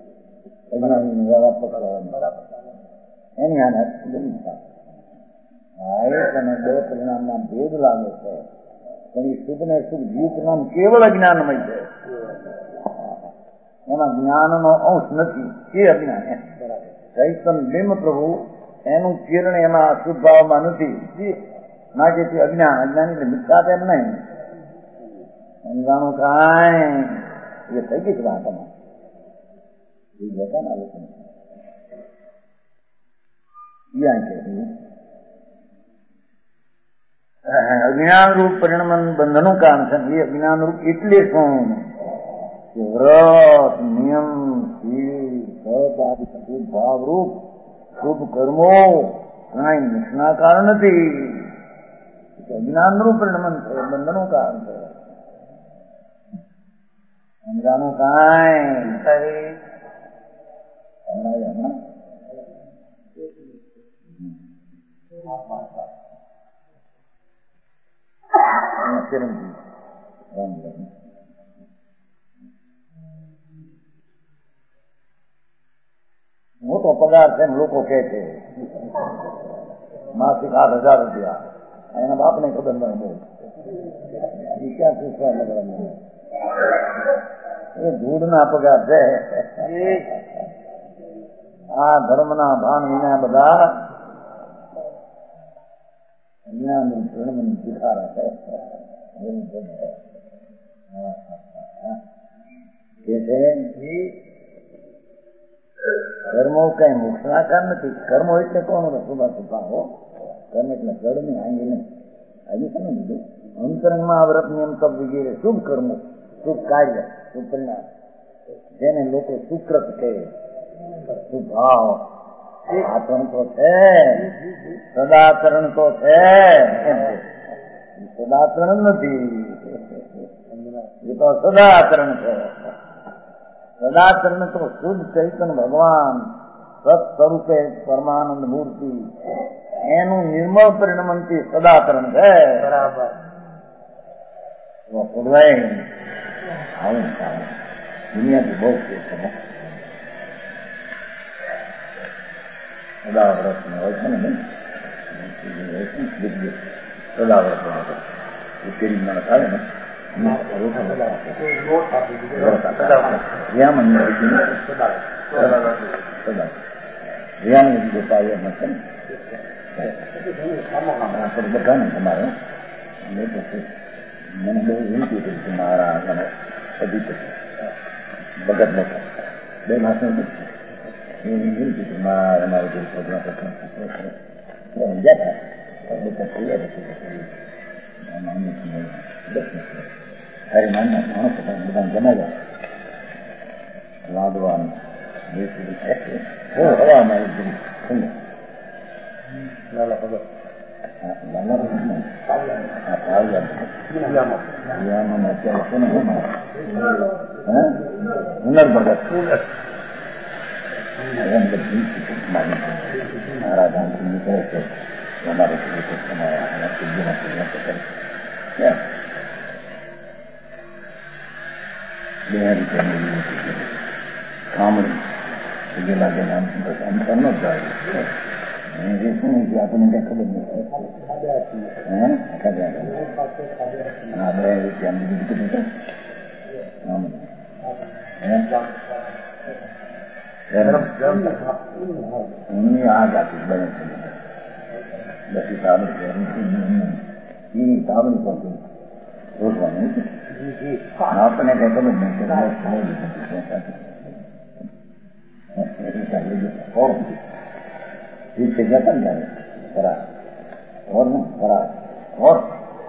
S2: અજ્ઞાની વ્યવહાર પકડવાની એની આને દલીલ થાય. એક અને બે પરિણામમાં ભેદ લાગે છે, પણ એ શુભ ને શુભ જીવ પરિણામ કેવળ અજ્ઞાનમય છે. એમાં જ્ઞાનનો અંશ નથી, એ અજ્ઞાન. ચૈતન બિંબ પ્રભુ એનું કિરણ એમાં અશુભ ભાવમાં નથી, ના કે તે અજ્ઞાન. અજ્ઞાન એટલે મિથ્યા તેમ નહીં. સમજાણું કાંઈ એ થઈ ગઈ છે વાતમાં. એ જતા ના લોકો અજ્ઞાન રૂપ પરિણમન બંધનું કારણ છે. એ અજ્ઞાન રૂપ એટલે શું? વ્રત, નિયમ, શીલ, સત આદિ શુભ ભાવરૂપ શુભ કર્મો કઈ નિષ્ણા કારણ નથી. અજ્ઞાન રૂપ પરિણમન છે, બંધનું કારણ છે. સમજાનું કાંઈ મોટો પગાર છે ને લોકો કે છે માસિક 8,000 રૂપિયા. એના બાપને ખબર ન બહુ ક્યાં પૂછવા લગવાનું. એ ધૂળના પગાર છે. આ ધર્મના ભાન વિના બધા જ્ઞાન શીખારા છે. કર્મો કઈ મોક્ષના કારણ નથી. કર્મો એટલે કોણ રસોબા છુપાવો? કર્મ એટલે જડ ની આંગી નહીં. આજે સમજ લીધું. અંતરંગમાં વ્રત નિયમ તપ વગેરે શુભ કર્મો, શુભ કાર્ય, શુભ પરિણામ, જેને લોકો સુકૃત કહે, શુભ ભાવ, આચરણ તો છે, સદાચરણ તો છે. સદાચરણ નથી, એ તો સદાચરણ છે. સદાચરણ તો શુદ્ધ ચૈતન્ય ભગવાન સત સ્વરૂપે પરમાનંદ મૂર્તિ એનું નિર્મળ પરિણમનથી સદાચરણ છે. બરાબર. દુનિયાથી બહુ છે સદાવ્રત હોય છે ને સદાવ્રત ઉકેલી માણસ આવે ને બધા ને તમારે મને બહુ વિનંતી કરી છે મારા પદ્ધતિ ભગત મોટા બે માસનું વિનંતી હતી મારા અમારે જે પ્રોગ્રામ હરે નાના માણસ બધા જમાવ્યા લાદવાનું હવામાં લાલા ભગત હુનર ભગત મારા ગાંધી કહે છે અમારે કામડી લાગે અંતર ન જાય. આપણને કઈ ખબર નથી. 2 રૂપિયા એમની આ જાતિ બને છે. બધી તાબડી તાબડી પડતી રોકવાનું આપણને કઈ ખબર નહીં. ठीक है जतन जाए करा और ना करा और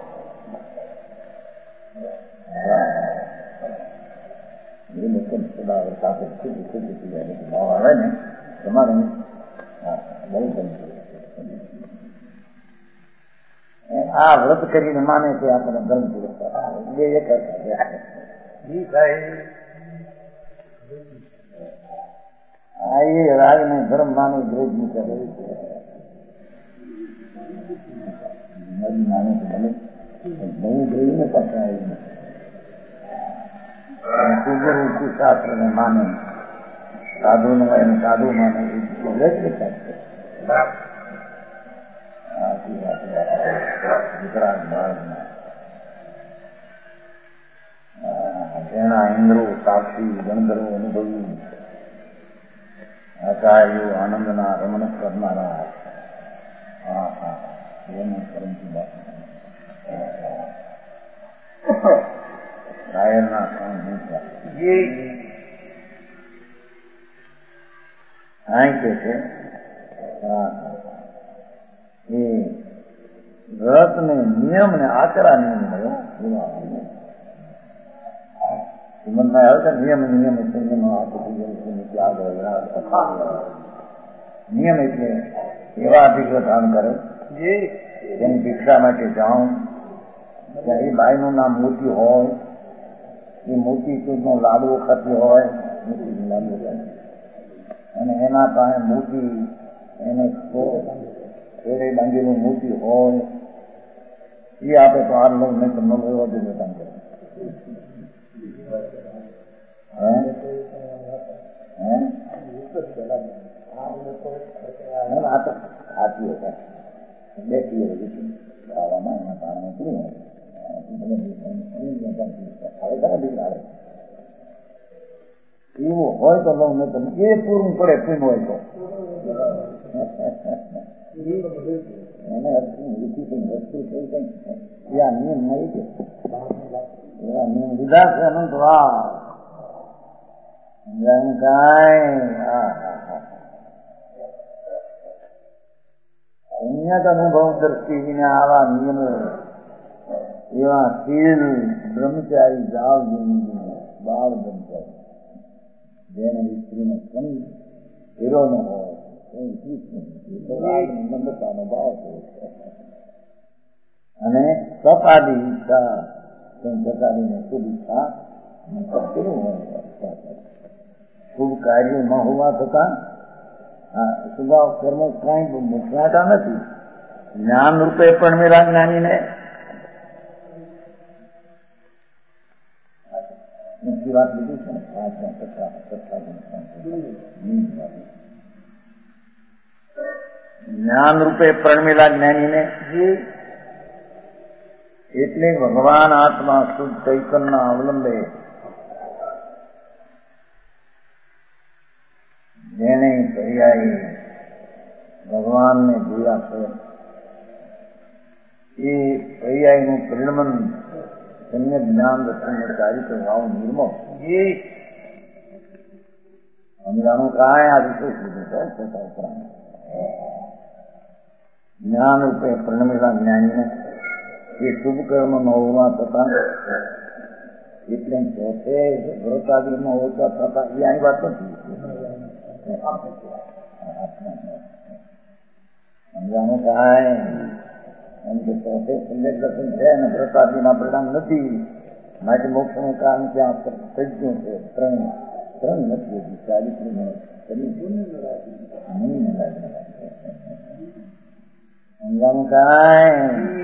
S2: ये मतलब सदा साथ खुद जाने की भाव आ रहा है ना तुम्हारे बहुत आ व्रत કરીને માને કે આપણે ધર્મ પૂરો બે એક ये राज ने धर्म माने विरोध नहीं कर रही माने तो भले बहु विरोध में करता है. शास्त्र में माने साधु साधु माने विरोध नहीं करते. સાચી વાત ગુજરાત બાળમાં જેના ઇન્દ્રો સાક્ષી ગણધર્વો અનુભવી આચાર્યો આનંદના રમણ કરનારા એને પરમથી વાત રાયણના કામ કે છે એ વ્રત ને નિયમ ને આચરા નિયમ શ્રીમંતમાં આવે છે નિયમ નિયમ એટલે એવા અભિગ્રહણ કરે જેની ભિક્ષા માટે જાઉં ત્યાં એ બાઈનું નામ મોતી હોય એ મોતી ચૂરનો લાડવો ખાતી હોય મોતી લાડવો અને એના પાસે મોતી એને ફેરે બાંધેલું મોતી હોય એ આપે તો આ લોક નહીં તો ન લેવા જોઈએ કામ કરે એવું હોય તો લઉં નહીં તમે એ પૂરું પડે પૂન હોય તો એને વસ્તુ થઈ કઈ આ નિયમ નહીં છે એવા નિયમ લીધા છે અનંત વાર અહીંયા અનુભવ દ્રષ્ટિ વિના આવા નિયમો એવા શીલ બ્રહ્મચારી જાવ બાળ બ્રહ્મચારી જેને સ્ત્રીનો સંગ હીરો ન હોય નમ્રતાનો ભાવ છે અને સપાદી ઈચ્છા પ્રકારની શુભ ઈચ્છા કેવું હોય શુભ કાર્યો ન હોવા છતાં સ્વભાવ કર્મો કઈ મુખ્યાતા નથી જ્ઞાન રૂપે પણ મેરા જ્ઞાનીને મુખ્ય વાત લીધી છે જ્ઞાન રૂપે પ્રણમેલા જ્ઞાનીને એટલે ભગવાન આત્મા શુદ્ધ ચૈતન્ય અવલંબે જેને પર્યાય ભગવાનને જોયા છે એ પર્યાયનું પરિણમન સમ્યક જ્ઞાન દર્શન ચારિત્ર ભાવ નિર્મો સમજાણું કાંઈ આ રીતે લીધું છે જ્ઞાન રૂપે પરિણમેલા જ્ઞાનીને એ શુભ કર્મ ન હોવા છતાં એટલે પોતે વ્રતાગ્રહ ન હોતા થતા એ આની વાત નથી સમજાણું કાંઈ એમ કે પોતે સમ્યક દર્શન છે અને વ્રતાદિના પરિણામ નથી માટે મોક્ષનું કામ ત્યાં થઈ ગયું છે ત્રણ નથી ચારિત્ર્ય સમજાણું કાંઈ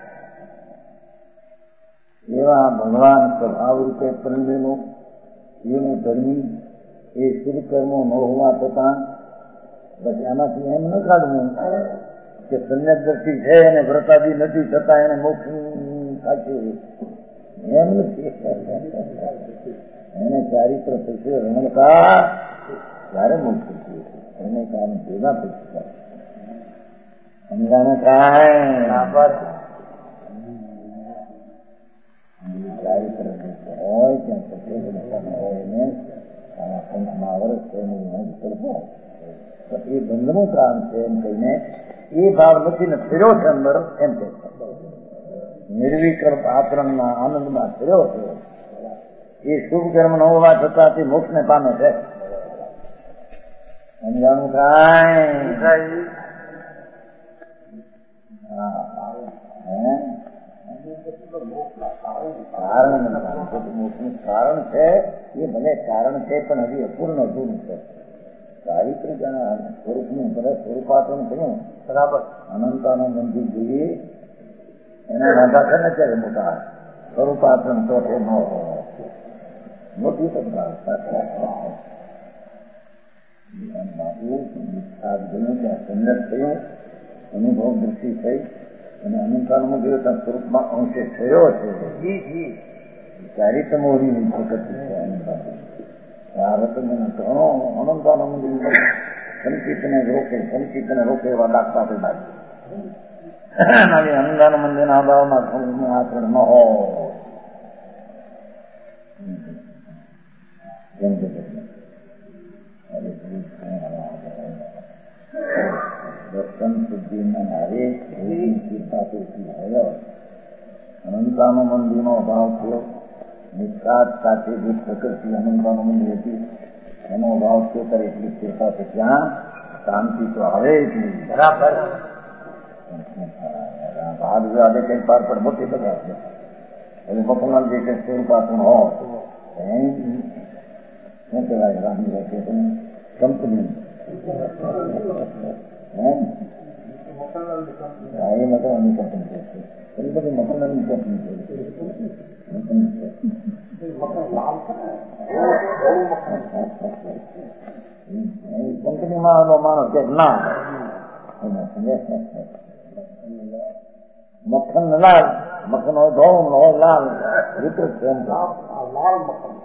S2: એવા ભગવાન સ્વભાવ રૂપે પરિણમેલો એનું ધર્મી એ શુભ કર્મો ન હોવા છતાં પછી આમાંથી એમ ન કાઢવું કે સન્યાસ દ્રષ્ટિ છે અને વ્રતાદી નથી છતાં એને મોક્ષ સાચું એમ નથી એને ચારિત્ર થશે રમણકા ત્યારે મોક્ષ થશે એને કારણ ભેગા થશે સમજાનું કાંઈ ચારિત્ર હોય ત્યાં હોય ને પંચમા વર્ષ કરવો તો એ બંધનું કારણ છે એમ કહીને એ ભાવ નથી ને ફેર્યો છે અંદર એમ કે નિર્વિકલ્પ આચરણના આનંદમાં ફેર્યો છે એ શુભ કર્મ ન હોવા છતાં તે મોક્ષને પામે છે સમજાણું કાંઈ કારણ છે એ ભલે કારણ છે પણ હજી અપૂર્ણ અધૂરું છે ચારિત્રિક સ્વરૂપનું સ્વરૂપાત્મક થયું બરાબર અનંતાનું મંદિર જોઈએ એના રાધા છે ને ત્યારે મોટા સ્વરૂપાત્મક તો છે ન મોટી સંન્યાસ થયું અનુભવ દ્રષ્ટિ થઈ અને અનંતાનુભવ સ્વરૂપમાં અંશે થયો છે. ચારિતમોની પ્રકૃતિ છે. આ રતન ઘણો અનંતાનુભવ સંચિતને રોકે એવા દાખલા પેદા અનંતાન મંદિરના ભાવમાં આચરણ ન હોય. દર્શન શુદ્ધિમાં આવે અનંતાનો મંદિરનો અભાવ થયો. નિષ્કાત સાથે જે પ્રકૃતિ અનંતાનો મંદિર હતી એનો અભાવ થયો ત્યારે એટલી સ્થિરતા છે ત્યાં શાંતિ તો આવે જ નહીં. બરાબર ભાગ આજે કઈ પાર પણ મોટી બધા છે. હવે મફલાલ જે કઈ સ્વરૂપાતું હોય શું કહેવાય રામની રાખે કંપની એ મકલાલની કંપની છે. એની બધી મકલાલની કંપની છે. કંપનીમાં માણસ કે ના મક્ખન લાલ મક્ખન હોય ધોળ હોય લાલ વિતૃત છે. લાલ મક્ખન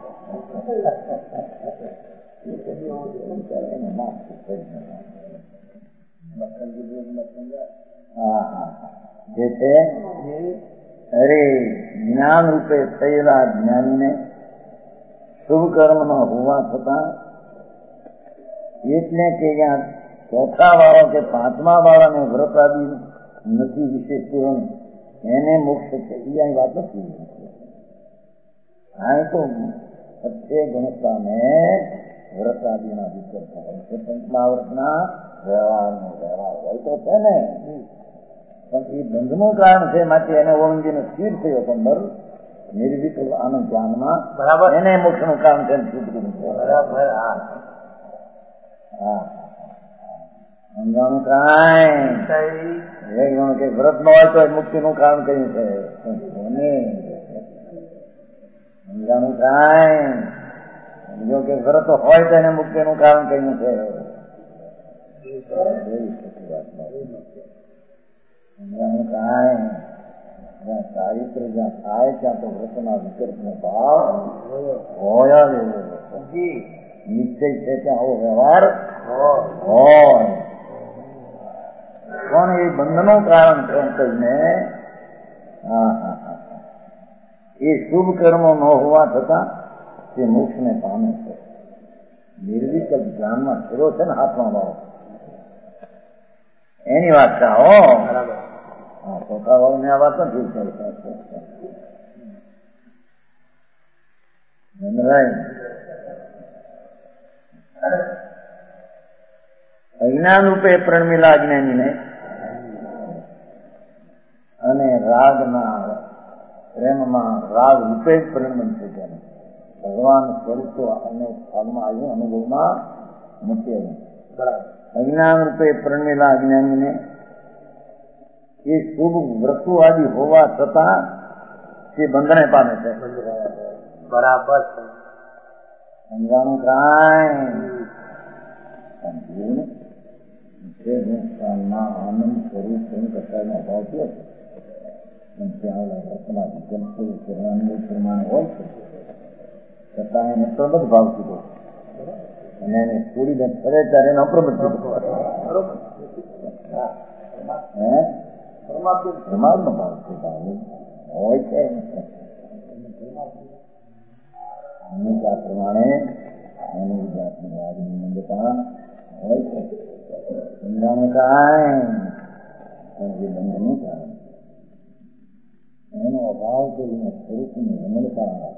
S2: જે છે અરે જ્ઞાન રૂપે થયેલા જ્ઞાનીને શુભ કર્મમાં હોવા છતાં એટલે કે ત્યાં ચોથા વાળો કે પાંચમા વાળાને વ્રત આદિ નથી વિશેષ પૂરણ એને મોક્ષ છે. એ વાત નથી. આ તો સત્ય ગુણતાને વ્રત આદિના વિકલ્પ હોય છે. પંચમાવર્તના વ્યવહારનો વ્યવહાર હોય તો છે ને, પણ એ બંધનું કારણ છે. માટે એને ઓળંગીને સ્થિર થયો અંદર નિર્વિકલ્પ આનંદ ધ્યાનમાં. બરાબર એને મોક્ષનું કારણ છે. બરાબર સમજાણું કાંઈ કે વ્રત ન હોય તો મુક્તિનું કારણ કયું છે. સમજાણું કાંઈ સમજો કે વ્રત હોય તો એને મુક્તિનું કારણ કયું છે. સમજાણું કાંઈ જ્યાં ચારિત્ર જ્યાં થાય ત્યાં તો વ્રતના વિકલ્પનો ભાવ હોય જ. નિશ્ચય છે ત્યાં આવો વ્યવહાર હોય. પણ એ બંધનું કારણ છે કહીને એ શુભ કર્મો ન હોવા છતાં તે મોક્ષને પામે છે. નિર્વિકલ્પ ધ્યાનમાં ફેરો છે ને હાથમાં ભાવ એની વાત કહો. હા ચોથા ભાવ ને આ વાત નથી છે. અજ્ઞાન રૂપે પ્રણમેલા અજ્ઞાનીને અને રાગના પ્રેમમાં રાગ રૂપે જ પરિણમ છે. તેને ભગવાન સ્વરૂપ અને ભાગમાં આવ્યું અનુભવમાં નથી આવ્યું. અજ્ઞાન રૂપે પ્રણમેલા અજ્ઞાનીને એ શુભ વસ્તુ આદિ હોવા છતાં તે બંધને પામે છે. બરાબર સમજાણું કાંઈ આનંદ સ્વરૂપ કશાનો અભાવ થયો છે. પણ ત્યાં રચના વિકલ્પ પ્રમાણે હોય છે છતાં એને પ્રબદ્ધ ભાવ કીધો અને એને છોડીને ફરે ત્યારે એનો અપ્રબદ્ધ પરમાત્મા ભાવ છે હોય છે. આ પ્રમાણે એની જાતની રાજની મંદતા હોય છે. સમજાણું કાંઈ જે બંધનું કારણ એનો અભાવ કરીને સ્વરૂપની રમણતા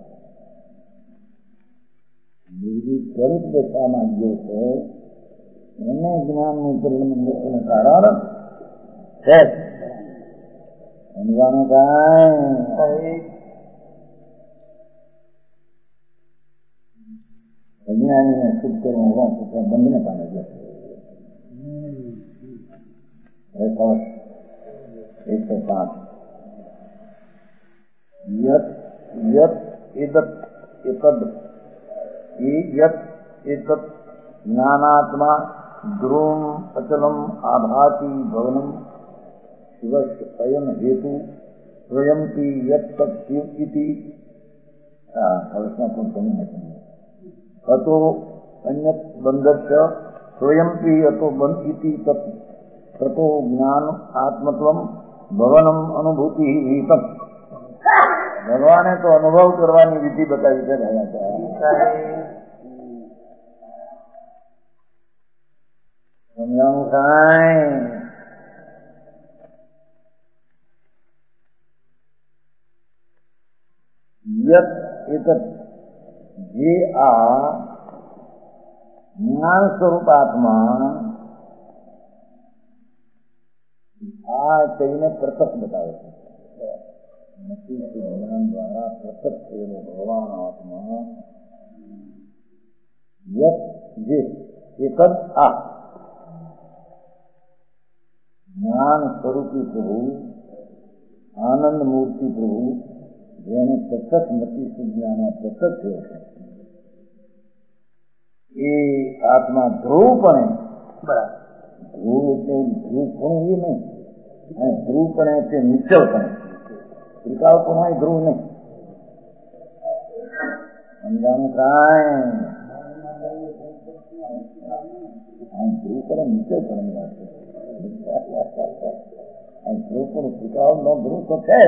S2: નિર્વિકલ્પ દશામાં ગયો છે. એને જ્ઞાનનું પરિણમનું કારણ છે. સમજાણું કાંઈ અજ્ઞાનીને શુભ કરવું હોવા છતાં બંધને પામે છે. 105 યત યત એતદ એતદ યત એતદ જ્ઞાનાત્મા ધ્રુવમ અચલમ આભાતિ ભવનમ શિવસ્ય અયમ હેતુ સ્વયંથી યત તત્ શિવ ઇતિ હર્ષમાં પણ ઘણી નથી હતો અન્ય બંધસ્ય સ્વયંથી હતો બંધ ઇતિ તતો જ્ઞાન આત્મત્વમ ભવનમ અનુભૂતિ હિતમ. ભગવાને તો અનુભવ કરવાની વિધિ બતાવી છે. સમજાણું કાંઈ યત એક જે આ જ્ઞાન સ્વરૂપ આત્મા આ કહીને પ્રત્યક્ષ બતાવે છે. નથી જ્ઞાન દ્વારા પ્રત્યક્ષ થયેલો ભગવાન આત્મા યત જે એક જ આ જ્ઞાન સ્વરૂપી પ્રભુ આનંદ મૂર્તિ પ્રભુ જેને પ્રત્યક્ષ નથી જ્ઞાન પ્રત્યક્ષ થયો છે એ આત્મા ધ્રુવપણે ધ્રુવ એટલે ધ્રુવપણું એ નહીં અને ધ્રુવપણે એટલે નિશ્ચલપણે ત્રિકાળપણ હોય ધ્રુવ નહીં. સમજાણું કાંઈ ધ્રુવપણે નિશ્ચલપણે વાત છે. ધ્રુવ પણ ત્રિકાળ નો ધ્રુવ તો છે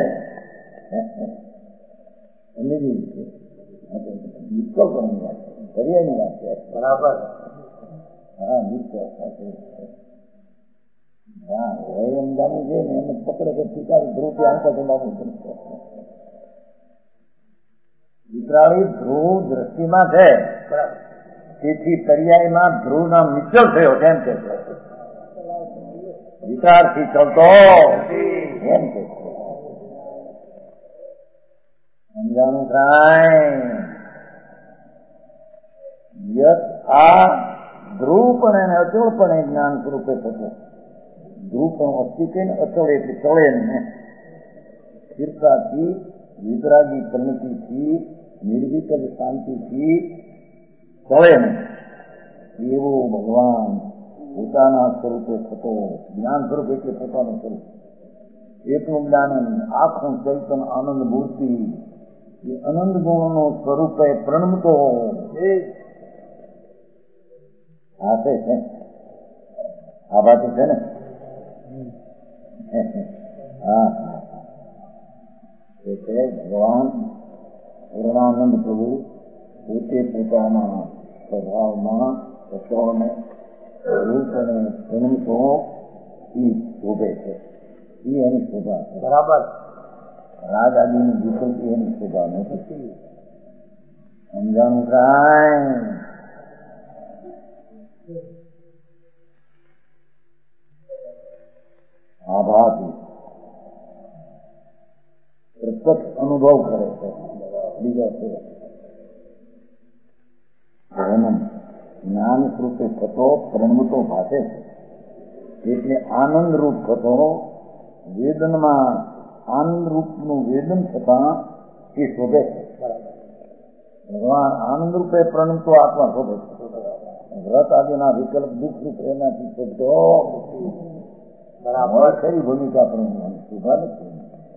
S2: નિશ્ચલપણની વાત છે. દરિયાની વાત છે. બરાબર. હા નિશ્ચલ સાથે એમ જાણવું છે ને એને પકડે કે ત્રિકાળ ધ્રુવ થી આંખો જમાવું વિકરાળી ધ્રુવ દ્રષ્ટિમાં છે. તેથી પર્યાયમાં ધ્રુવ નામ નિશ્ચલ થયો કેમ કે વિચારથી ચલતો એમ કે સમજાણું કાંઈ યત આ ધ્રુવપણે અને અચળપણે જ્ઞાન સ્વરૂપે થતો. ધ્રુવપણ અસ્તિત્વ ને અચળ એટલે ચળે ને સ્થિરતાથી વિતરાગી પ્રણતિથી નિર્વિકલ્પ શાંતિથી ચળે ને એવો ભગવાન પોતાના સ્વરૂપે થતો. જ્ઞાન સ્વરૂપ એટલે પોતાનું સ્વરૂપ એકનું જ્ઞાન આખું ચૈતન આનંદ મૂર્તિ એ આનંદ ગુણનો સ્વરૂપે પ્રણમતો હાથે છે. આ વાત છે ને હા એટલે ભગવાન પૂર્ણાનંદ પ્રભુ પોતે પોતાના સ્વભાવમાં તત્વને રૂપ અને પ્રણમતો એ શોભે છે. એ એની શોભા છે. બરાબર. રાગ આદિની વિકલ્પ એની શોભા નથી. સમજાણું કાંઈ આભાથી પ્રત્યક્ષ અનુભવ કરે છે. બીજો છે જ્ઞાન સ્વરૂપે થતો પ્રણમતો ભાષે છે એટલે આનંદ રૂપ થતો વેદનમાં આનંદ રૂપનું વેદન થતા એ શોભે છે. ભગવાન આનંદ રૂપે પ્રણમતો આત્મા શોભે છે. વ્રત આદિના વિકલ્પ દુઃખ રૂપ એનાથી શોધતો બરાબર ખરી ભૂમિકા પ્રણમવાની શોભા નથી.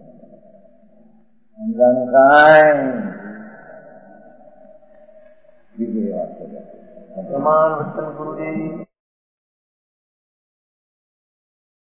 S2: સમજાણું કાંઈ બીજી વાત છે.
S3: પ્રમાણ વચન ગુરુજી